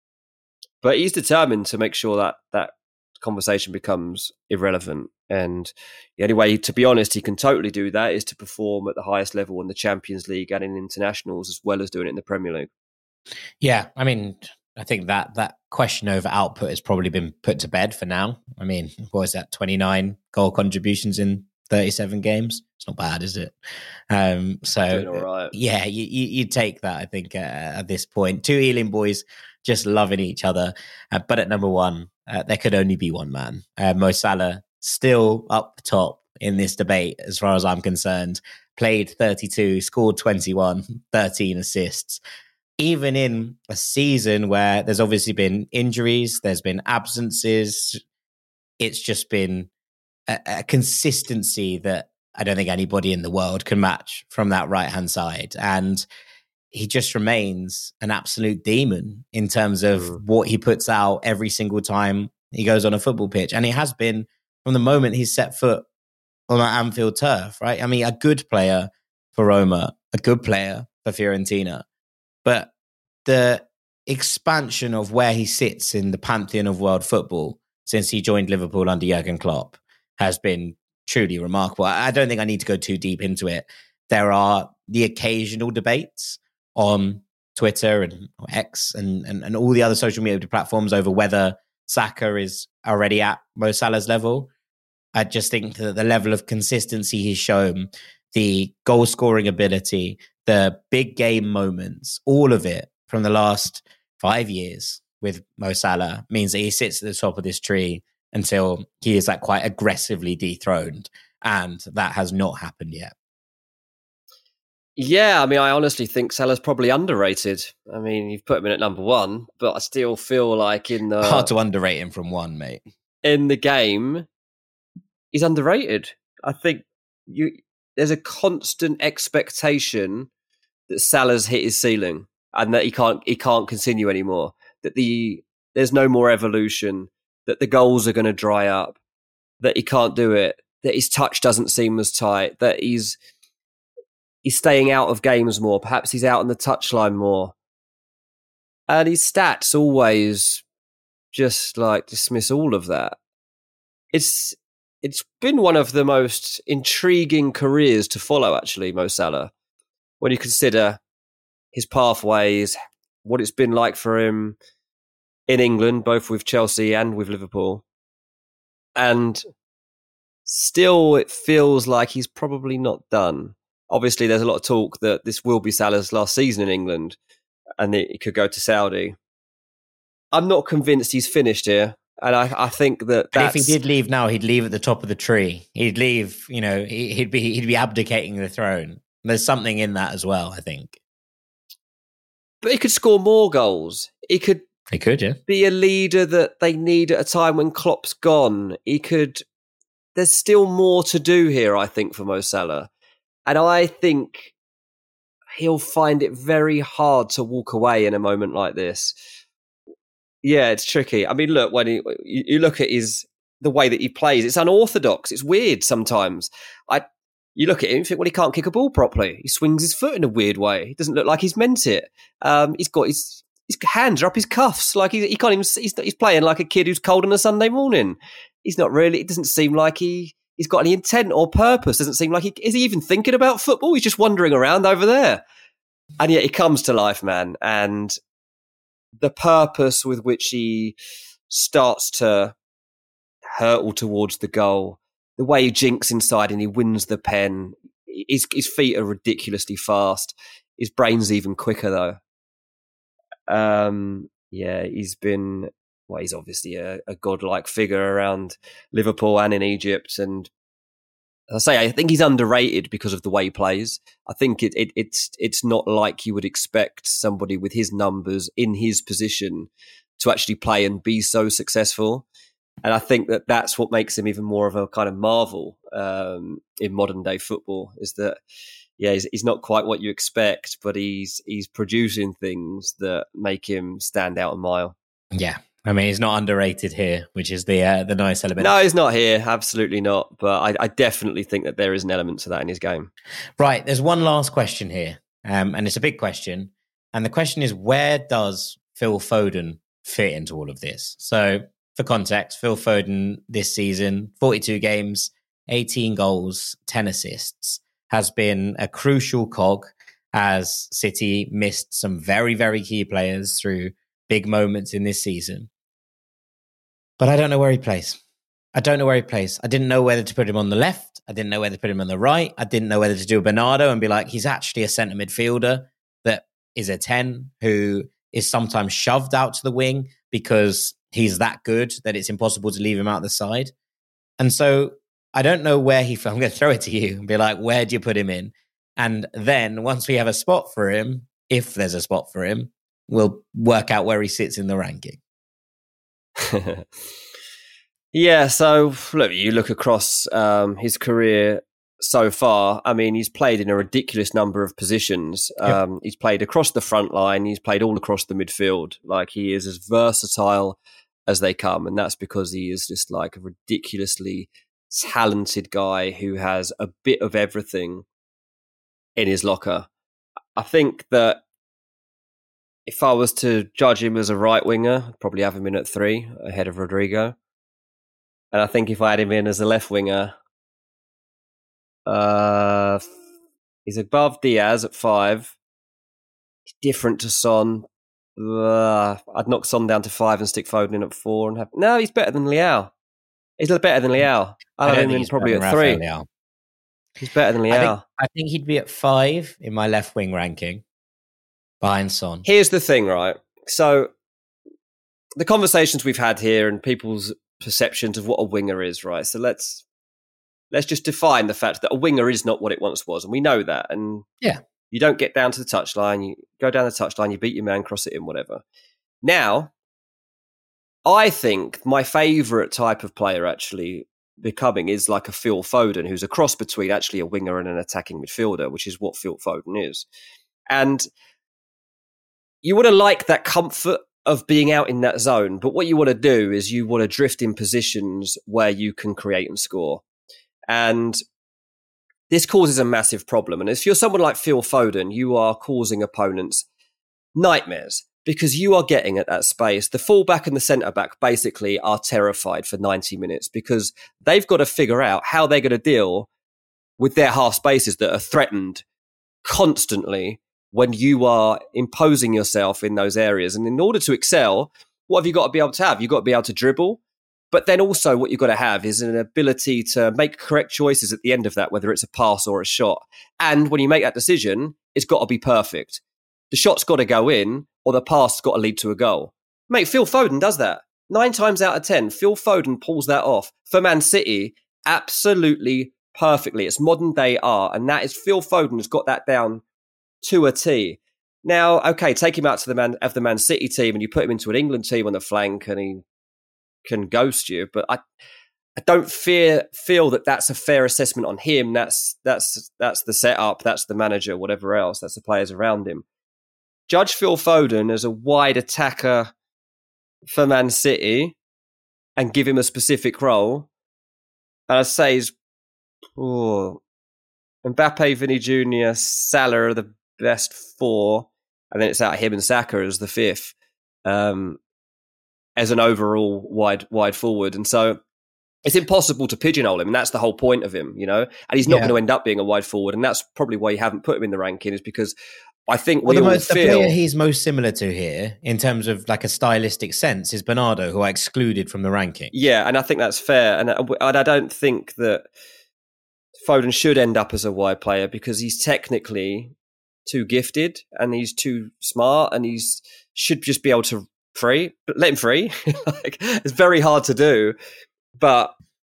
But he's determined to make sure that that conversation becomes irrelevant. And the only way, to be honest, he can totally do that is to perform at the highest level in the Champions League and in internationals, as well as doing it in the Premier League. Yeah, I mean, I think that that question over output has probably been put to bed for now. I mean, what is that, twenty-nine goal contributions in thirty-seven games? It's not bad, is it? Um, so, all right. yeah, you, you, you take that, I think, uh, at this point. Two Ealing boys just loving each other. Uh, but at number one, uh, there could only be one man. Uh, Mo Salah, still up top in this debate, as far as I'm concerned. Played thirty-two, scored twenty-one, thirteen assists. Even in a season where there's obviously been injuries, there's been absences, it's just been a, a consistency that I don't think anybody in the world can match from that right-hand side. And he just remains an absolute demon in terms of mm. what he puts out every single time he goes on a football pitch. And it has been from the moment he's set foot on that Anfield turf, right? I mean, a good player for Roma, a good player for Fiorentina. But the expansion of where he sits in the pantheon of world football since he joined Liverpool under Jurgen Klopp has been truly remarkable. I don't think I need to go too deep into it. There are the occasional debates on Twitter and X and, and, and all the other social media platforms over whether Saka is already at Mo Salah's level. I just think that the level of consistency he's shown, the goal scoring ability, the big game moments, all of it from the last five years with Mo Salah means that he sits at the top of this tree until he is like quite aggressively dethroned. And that has not happened yet. Yeah, I mean, I honestly think Salah's probably underrated. I mean, you've put him in at number one, but I still feel like in the... Hard to underrate him from one, mate. In the game, he's underrated. I think you there's a constant expectation that Salah's hit his ceiling and that he can't he can't continue anymore. That the there's no more evolution, that the goals are going to dry up, that he can't do it, that his touch doesn't seem as tight, that he's he's staying out of games more, perhaps he's out on the touchline more. And his stats always just like dismiss all of that. It's it's been one of the most intriguing careers to follow, actually, Mo Salah, when you consider his pathways, what it's been like for him in England, both with Chelsea and with Liverpool. And still, it feels like he's probably not done. Obviously, there's a lot of talk that this will be Salah's last season in England and that he could go to Saudi. I'm not convinced he's finished here. And I, I think that that's... But if he did leave now, he'd leave at the top of the tree. He'd leave, you know, he'd be he'd be abdicating the throne. There's something in that as well, I think. But he could score more goals. He could, he could, yeah. be a leader that they need at a time when Klopp's gone. He could... There's still more to do here, I think, for Mo Salah. And I think he'll find it very hard to walk away in a moment like this. Yeah, it's tricky. I mean, look, when he, you, you look at his the way that he plays, it's unorthodox. It's weird sometimes. I you look at him and think, well, he can't kick a ball properly. He swings his foot in a weird way. He doesn't look like he's meant it. Um, he's got his his hands are up his cuffs, like he, he can't even. He's, he's playing like a kid who's cold on a Sunday morning. He's not really. It doesn't seem like he. He's got any intent or purpose. Doesn't seem like he is he even thinking about football. He's just wandering around over there, and yet he comes to life, man. And the purpose with which he starts to hurtle towards the goal, the way he jinks inside and he wins the pen. His his feet are ridiculously fast. His brain's even quicker though. Um, yeah, he's been. Well, he's obviously a, a godlike figure around Liverpool and in Egypt. And as I say, I think he's underrated because of the way he plays. I think it, it, it's it's not like you would expect somebody with his numbers in his position to actually play and be so successful. And I think that that's what makes him even more of a kind of marvel um, in modern day football is that, yeah, he's, he's not quite what you expect, but he's he's producing things that make him stand out a mile. Yeah. I mean, he's not underrated here, which is the uh, the nice element. No, he's not here. Absolutely not. But I, I definitely think that there is an element to that in his game. Right. There's one last question here, um, and it's a big question. And the question is, where does Phil Foden fit into all of this? So, for context, Phil Foden this season, forty-two games, eighteen goals, ten assists, has been a crucial cog as City missed some very, very key players through big moments in this season. But I don't know where he plays. I don't know where he plays. I didn't know whether to put him on the left. I didn't know whether to put him on the right. I didn't know whether to do a Bernardo and be like, he's actually a centre midfielder that is a ten who is sometimes shoved out to the wing because he's that good that it's impossible to leave him out the side. And so I don't know where he... I'm going to throw it to you and be like, where do you put him in? And then once we have a spot for him, if there's a spot for him, we'll work out where he sits in the ranking. Yeah, so look, you look across um, his career so far. I mean, he's played in a ridiculous number of positions. Um, yep. He's played across the front line. He's played all across the midfield. Like, he is as versatile as they come. And that's because he is just like a ridiculously talented guy who has a bit of everything in his locker. I think that if I was to judge him as a right winger, I'd probably have him in at three ahead of Rodrigo. And I think if I had him in as a left winger, uh, he's above Diaz at five. He's different to Son. Uh, I'd knock Son down to five and stick Foden in at four. And have, no, he's better than Leao. He's better than Leao. I'd have him in probably at three. Leao. He's better than Leao. I think, I think he'd be at five in my left wing ranking. Behind Son. Here's the thing, right? So the conversations we've had here and people's perceptions of what a winger is, right? So let's let's just define the fact that a winger is not what it once was, and we know that. And yeah, you don't get down to the touchline, you go down the touchline, you beat your man, cross it in, whatever. Now, I think my favourite type of player actually becoming is like a Phil Foden, who's a cross between actually a winger and an attacking midfielder, which is what Phil Foden is. And you want to like that comfort of being out in that zone, but what you want to do is you want to drift in positions where you can create and score. And this causes a massive problem. And if you're someone like Phil Foden, you are causing opponents nightmares because you are getting at that space. The fullback and the centre-back basically are terrified for ninety minutes because they've got to figure out how they're going to deal with their half spaces that are threatened constantly when you are imposing yourself in those areas. And in order to excel, what have you got to be able to have? You've got to be able to dribble. But then also what you've got to have is an ability to make correct choices at the end of that, whether it's a pass or a shot. And when you make that decision, it's got to be perfect. The shot's got to go in or the pass has got to lead to a goal. Mate, Phil Foden does that. Nine times out of ten, Phil Foden pulls that off. For Man City, absolutely perfectly. It's modern day art. And that is Phil Foden has got that down to a T. Now, okay, take him out to the Man of the Man City team and you put him into an England team on the flank and he can ghost you, but I, I don't fear feel that that's a fair assessment on him. That's that's that's the setup. That's the manager. Whatever else. That's the players around him. Judge Phil Foden as a wide attacker for Man City, and give him a specific role. And I say, is oh, Mbappe, Vinny Junior, Salah are the best four, and then it's out him and Saka as the fifth. Um, as an overall wide wide forward. And so it's impossible to pigeonhole him. And that's the whole point of him, you know, and he's not yeah. going to end up being a wide forward. And that's probably why you haven't put him in the ranking, is because I think well, we the, all most, feel... the player he's most similar to here in terms of like a stylistic sense is Bernardo, who I excluded from the ranking. Yeah. And I think that's fair. And, and I don't think that Foden should end up as a wide player because he's technically too gifted and he's too smart and he's should just be able to free, but let him free. Like, it's very hard to do. But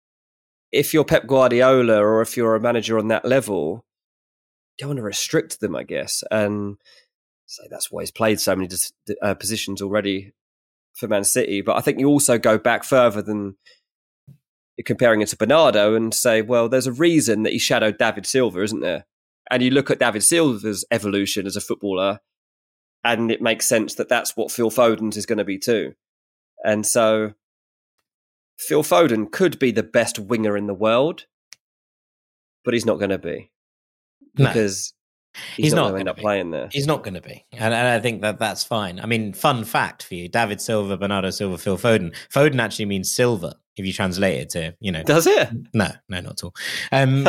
if you're Pep Guardiola or if you're a manager on that level, you don't want to restrict them, I guess. And so that's why he's played so many dis- uh, positions already for Man City. But I think you also go back further than comparing it to Bernardo and say, well, there's a reason that he shadowed David Silva, isn't there? And you look at David Silva's evolution as a footballer, and it makes sense that that's what Phil Foden's is going to be too. And so Phil Foden could be the best winger in the world, but he's not going to be. Because no, he's, he's not, not going to end up be. playing there. He's not going to be. And, and I think that that's fine. I mean, fun fact for you, David Silva, Bernardo Silva, Phil Foden. Foden actually means silver if you translate it to, you know. Does it? No, no, not at all. Um,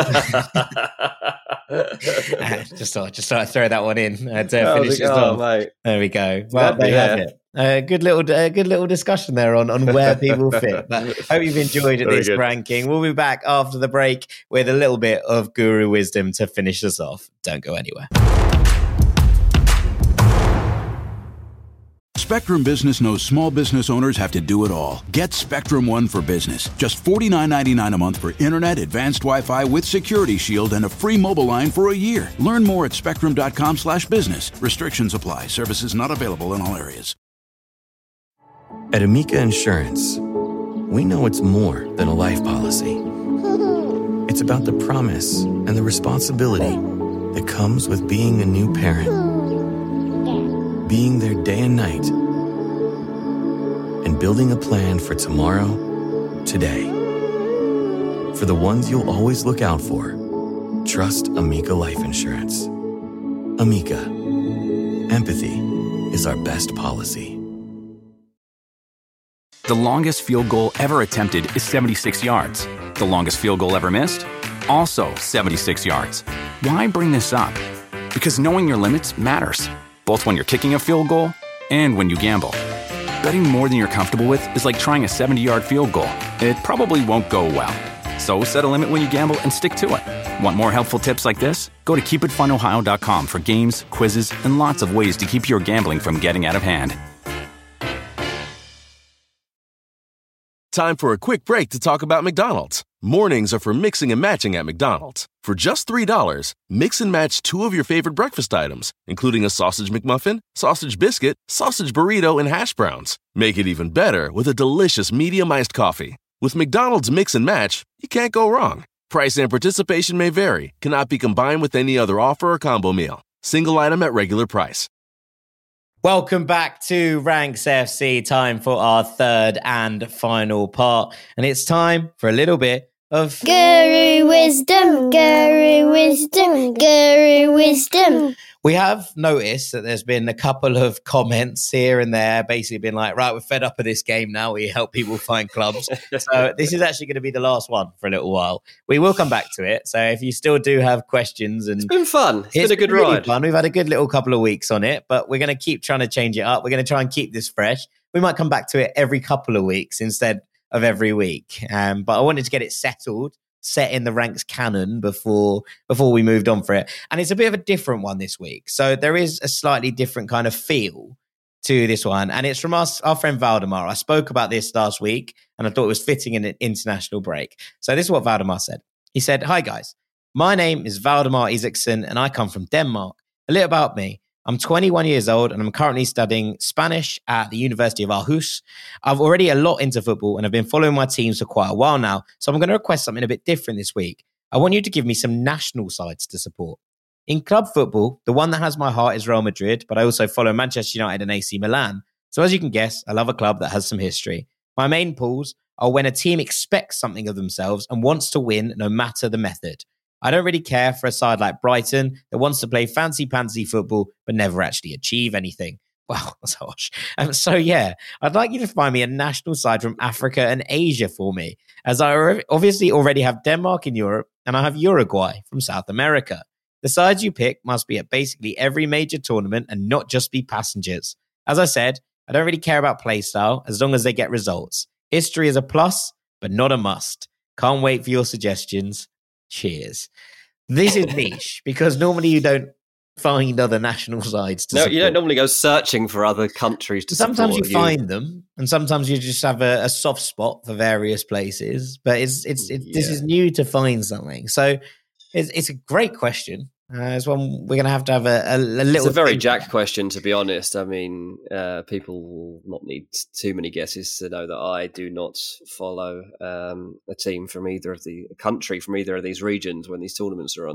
just thought, just thought I'd throw that one in uh, to oh, finish it oh, off. Mate. There we go. Well, there you have it. A uh, good little, uh, good little discussion there on, on where people fit. But hope you've enjoyed this good. ranking. We'll be back after the break with a little bit of guru wisdom to finish us off. Don't go anywhere. Spectrum Business knows small business owners have to do it all. Get Spectrum One for Business. Just forty-nine ninety-nine a month for internet, advanced Wi-Fi with Security Shield, and a free mobile line for a year. Learn more at spectrum.com slash business. Restrictions apply. Services not available in all areas. At Amica Insurance, we know it's more than a life policy. It's about the promise and the responsibility that comes with being a new parent. Being there day and night, and building a plan for tomorrow, today. For the ones you'll always look out for, trust Amica Life Insurance. Amica, empathy is our best policy. The longest field goal ever attempted is seventy-six yards. The longest field goal ever missed? Also seventy-six yards. Why bring this up? Because knowing your limits matters, both when you're kicking a field goal and when you gamble. Betting more than you're comfortable with is like trying a seventy-yard field goal. It probably won't go well. So set a limit when you gamble and stick to it. Want more helpful tips like this? Go to keep it fun ohio dot com for games, quizzes, and lots of ways to keep your gambling from getting out of hand. Time for a quick break to talk about McDonald's. Mornings are for mixing and matching at McDonald's. For just three dollars, mix and match two of your favorite breakfast items, including a sausage McMuffin, sausage biscuit, sausage burrito, and hash browns. Make it even better with a delicious medium iced coffee. With McDonald's Mix and Match, you can't go wrong. Price and participation may vary, cannot be combined with any other offer or combo meal. Single item at regular price. Welcome back to Ranks F C. Time for our third and final part. And it's time for a little bit of Guru Wisdom, Guru Wisdom, Guru Wisdom. We have noticed that there's been a couple of comments here and there, basically been like, right, we're fed up of this game now. We help people find clubs. So this is actually going to be the last one for a little while. We will come back to it. So if you still do have questions, and it's been fun. It's, it's been a good really ride. Fun. We've had a good little couple of weeks on it, but we're going to keep trying to change it up. We're going to try and keep this fresh. We might come back to it every couple of weeks instead of every week. Um, but I wanted to get it settled, set in the ranks canon before before we moved on for it. And it's a bit of a different one this week. So there is a slightly different kind of feel to this one. And it's from us, our friend Valdemar. I spoke about this last week and I thought it was fitting in an international break. So this is what Valdemar said. He said, "Hi guys, my name is Valdemar Isaacson and I come from Denmark. A little about me. I'm twenty-one years old and I'm currently studying Spanish at the University of Aarhus. I've already a lot into football and I've been following my teams for quite a while now. So I'm going to request something a bit different this week. I want you to give me some national sides to support. In club football, the one that has my heart is Real Madrid, but I also follow Manchester United and A C Milan. So as you can guess, I love a club that has some history. My main pools are when a team expects something of themselves and wants to win no matter the method. I don't really care for a side like Brighton that wants to play fancy-pantsy football but never actually achieve anything." Wow, that's harsh. Um, so yeah, I'd like you to find me a national side from Africa and Asia for me, as I obviously already have Denmark in Europe and I have Uruguay from South America. The sides you pick must be at basically every major tournament and not just be passengers. As I said, I don't really care about play style as long as they get results. History is a plus, but not a must. Can't wait for your suggestions. Cheers. This is niche because normally you don't find other national sides to No, support. you don't normally go searching for other countries to Sometimes support. you find them, and sometimes you just have a, a soft spot for various places. But it's it's, it's Yeah. this is new to find something. So it's it's a great question. Uh, it's one we're going to have to have a, a, a little. It's a very think Jack about. question, to be honest. I mean, uh, people will not need too many guesses to know that I do not follow um, a team from either of the a country from either of these regions when these tournaments are on.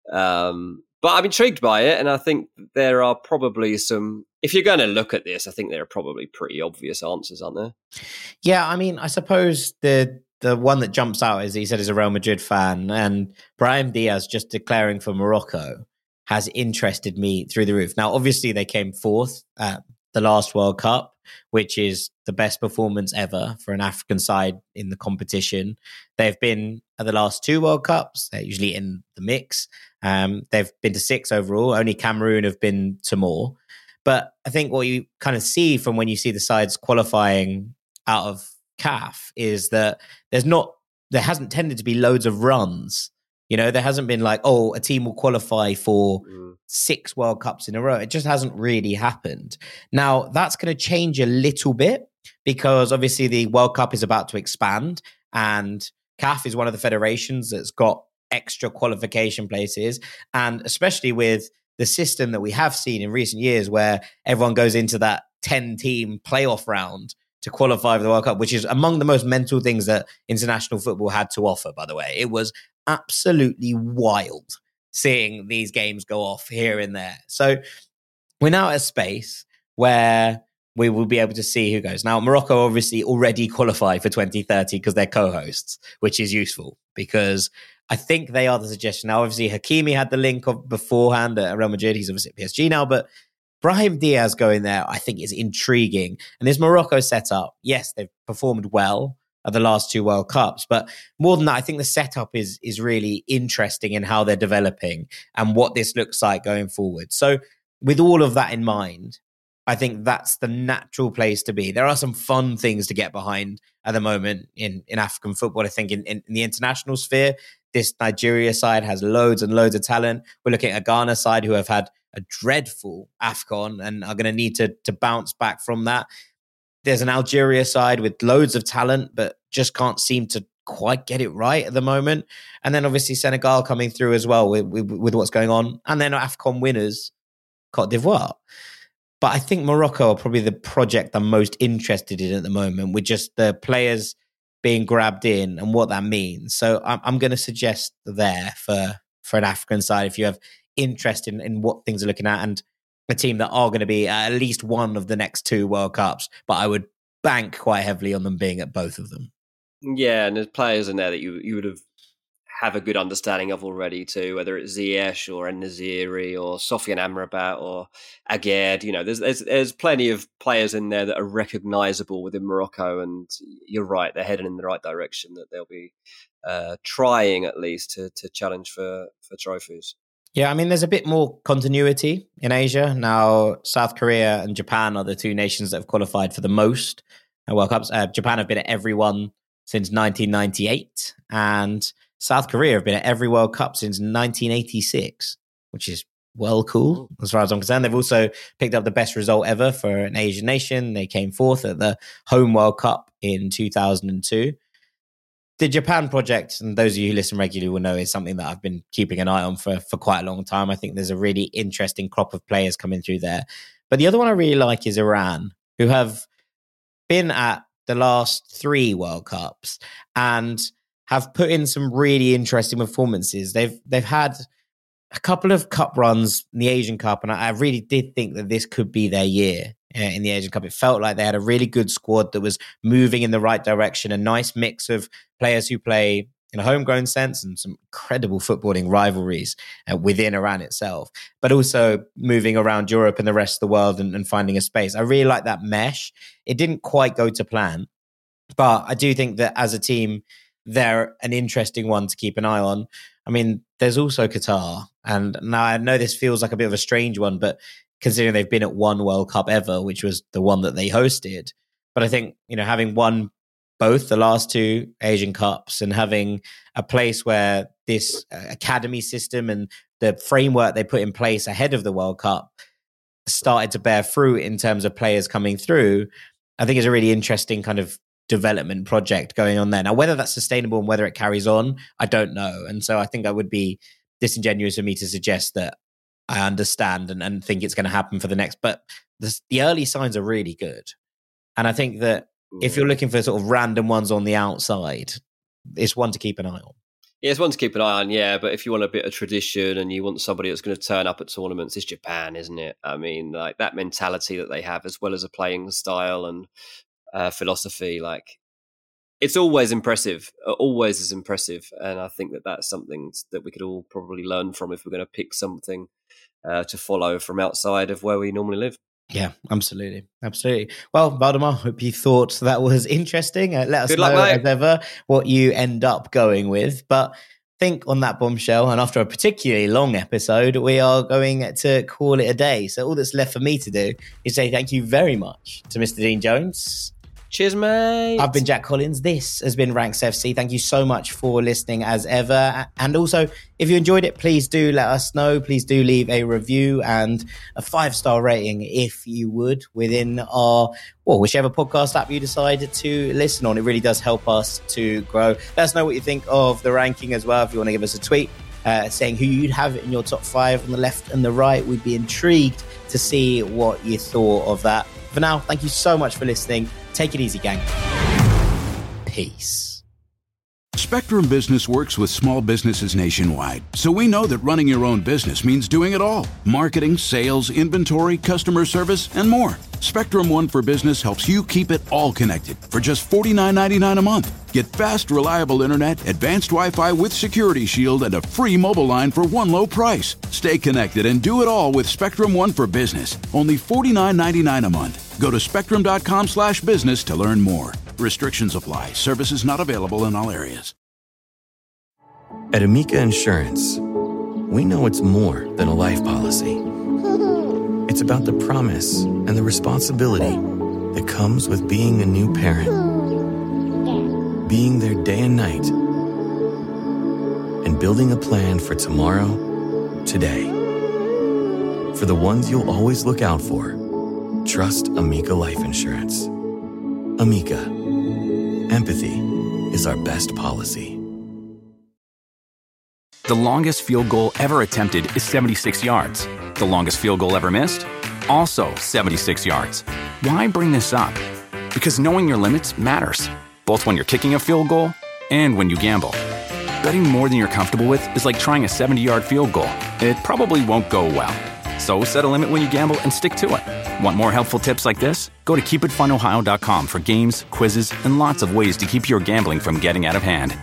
Um, but I'm intrigued by it, and I think there are probably some. If you're going to look at this, I think there are probably pretty obvious answers, aren't there? Yeah, I mean, I suppose the the one that jumps out is he said he's a Real Madrid fan, and Brahim Diaz just declaring for Morocco has interested me through the roof. Now, obviously, they came fourth at the last World Cup, which is the best performance ever for an African side in the competition. They've been at the last two World Cups. They're usually in the mix. Um, they've been to six overall. Only Cameroon have been to more. But I think what you kind of see from when you see the sides qualifying out of C A F is that there's not, there hasn't tended to be loads of runs. You know, there hasn't been like, oh, a team will qualify for mm. six World Cups in a row. It just hasn't really happened. Now, that's going to change a little bit because obviously the World Cup is about to expand and C A F is one of the federations that's got extra qualification places. And especially with the system that we have seen in recent years where everyone goes into that ten-team playoff round to qualify for the World Cup, which is among the most mental things that international football had to offer, by the way. It was absolutely wild seeing these games go off here and there. So we're now at a space where we will be able to see who goes. Now, Morocco obviously already qualified for twenty thirty because they're co-hosts, which is useful because I think they are the suggestion. Now, obviously, Hakimi had the link of beforehand at Real Madrid. He's obviously at P S G now, but Brahim Diaz going there, I think, is intriguing. And this Morocco setup, yes, they've performed well at the last two World Cups, but more than that, I think the setup is is really interesting in how they're developing and what this looks like going forward. So with all of that in mind, I think that's the natural place to be. There are some fun things to get behind at the moment in, in African football. I think in, in, in the international sphere, this Nigeria side has loads and loads of talent. We're looking at a Ghana side who have had a dreadful AFCON and are going to need to to bounce back from that. There's an Algeria side with loads of talent, but just can't seem to quite get it right at the moment. And then obviously Senegal coming through as well with, with, with what's going on. And then AFCON winners, Cote d'Ivoire. But I think Morocco are probably the project I'm most interested in at the moment, with just the players being grabbed in and what that means. So I'm, I'm going to suggest there for, for an African side, if you have interest in, in what things are looking at, and a team that are going to be at least one of the next two World Cups, but I would bank quite heavily on them being at both of them. Yeah, and there's players in there that you you would have have a good understanding of already too, whether it's Ziyech or En-Nesyri or Sofiane Amrabat or Aguerd. You know, there's, there's there's plenty of players in there that are recognisable within Morocco, and you're right, they're heading in the right direction, that they'll be uh, trying at least to to challenge for, for trophies. Yeah, I mean, there's a bit more continuity in Asia. Now, South Korea and Japan are the two nations that have qualified for the most World Cups. Uh, Japan have been at every one since nineteen ninety-eight, and South Korea have been at every World Cup since nineteen eighty-six, which is well cool as far as I'm concerned. They've also picked up the best result ever for an Asian nation. They came fourth at the home World Cup in two thousand two. The Japan project, and those of you who listen regularly will know, is something that I've been keeping an eye on for, for quite a long time. I think there's a really interesting crop of players coming through there. But the other one I really like is Iran, who have been at the last three World Cups and have put in some really interesting performances. They've they've had a couple of cup runs in the Asian Cup, and I, I really did think that this could be their year uh, in the Asian Cup. It felt like they had a really good squad that was moving in the right direction, a nice mix of players who play in a homegrown sense and some incredible footballing rivalries uh, within Iran itself, but also moving around Europe and the rest of the world and, and finding a space. I really like that mesh. It didn't quite go to plan, but I do think that as a team, they're an interesting one to keep an eye on. I mean, there's also Qatar. And now I know this feels like a bit of a strange one, but considering they've been at one World Cup ever, which was the one that they hosted. But I think, you know, having won both the last two Asian Cups and having a place where this academy system and the framework they put in place ahead of the World Cup started to bear fruit in terms of players coming through, I think is a really interesting kind of development project going on there. Now, whether that's sustainable and whether it carries on, I don't know. And so I think I would be disingenuous of me to suggest that I understand and, and think it's going to happen for the next, but the, the early signs are really good. And I think that if you're looking for sort of random ones on the outside, it's one to keep an eye on. Yeah, it's one to keep an eye on, yeah. But if you want a bit of tradition and you want somebody that's going to turn up at tournaments, it's Japan, isn't it? I mean, like that mentality that they have, as well as a playing style and uh, philosophy, like it's always impressive, always is impressive. And I think that that's something that we could all probably learn from if we're going to pick something uh, to follow from outside of where we normally live. Yeah, absolutely. Absolutely. Well, Valdemar, hope you thought that was interesting. Uh, let us Good know, luck, as ever, what you end up going with. But I think on that bombshell, and after a particularly long episode, we are going to call it a day. So all that's left for me to do is say thank you very much to Mister Dean Jones. Cheers, mate. I've been Jack Collins. This has been Ranks F C. Thank you so much for listening as ever. And also, if you enjoyed it, please do let us know. Please do leave a review and a five-star rating, if you would, within our, well, whichever podcast app you decide to listen on. It really does help us to grow. Let us know what you think of the ranking as well. If you want to give us a tweet uh, saying who you'd have in your top five on the left and the right, we'd be intrigued to see what you thought of that. For now, thank you so much for listening. Take it easy, gang. Peace. Spectrum Business works with small businesses nationwide, so we know that running your own business means doing it all. Marketing, sales, inventory, customer service, and more. Spectrum One for Business helps you keep it all connected for just forty-nine ninety-nine a month. Get fast, reliable internet, advanced Wi-Fi with Security Shield, and a free mobile line for one low price. Stay connected and do it all with Spectrum One for Business. Only forty-nine ninety-nine a month. Go to spectrum.com slash business to learn more. Restrictions apply. Services not available in all areas. At Amica Insurance, we know it's more than a life policy. It's about the promise and the responsibility that comes with being a new parent. Being there day and night. And building a plan for tomorrow, today. For the ones you'll always look out for, trust Amica Life Insurance. Amica. Empathy is our best policy. The longest field goal ever attempted is seventy-six yards. The longest field goal ever missed? Also seventy-six yards. Why bring this up? Because knowing your limits matters, both when you're kicking a field goal and when you gamble. Betting more than you're comfortable with is like trying a seventy-yard field goal. It probably won't go well. So set a limit when you gamble and stick to it. Want more helpful tips like this? Go to keep it fun ohio dot com for games, quizzes, and lots of ways to keep your gambling from getting out of hand.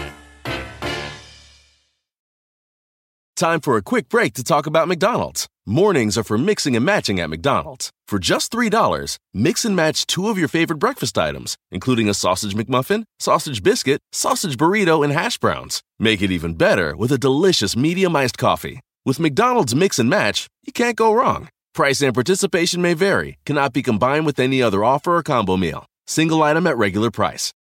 Time for a quick break to talk about McDonald's. Mornings are for mixing and matching at McDonald's. For just three dollars, mix and match two of your favorite breakfast items, including a sausage McMuffin, sausage biscuit, sausage burrito, and hash browns. Make it even better with a delicious medium iced coffee. With McDonald's Mix and Match, you can't go wrong. Price and participation may vary, cannot be combined with any other offer or combo meal. Single item at regular price.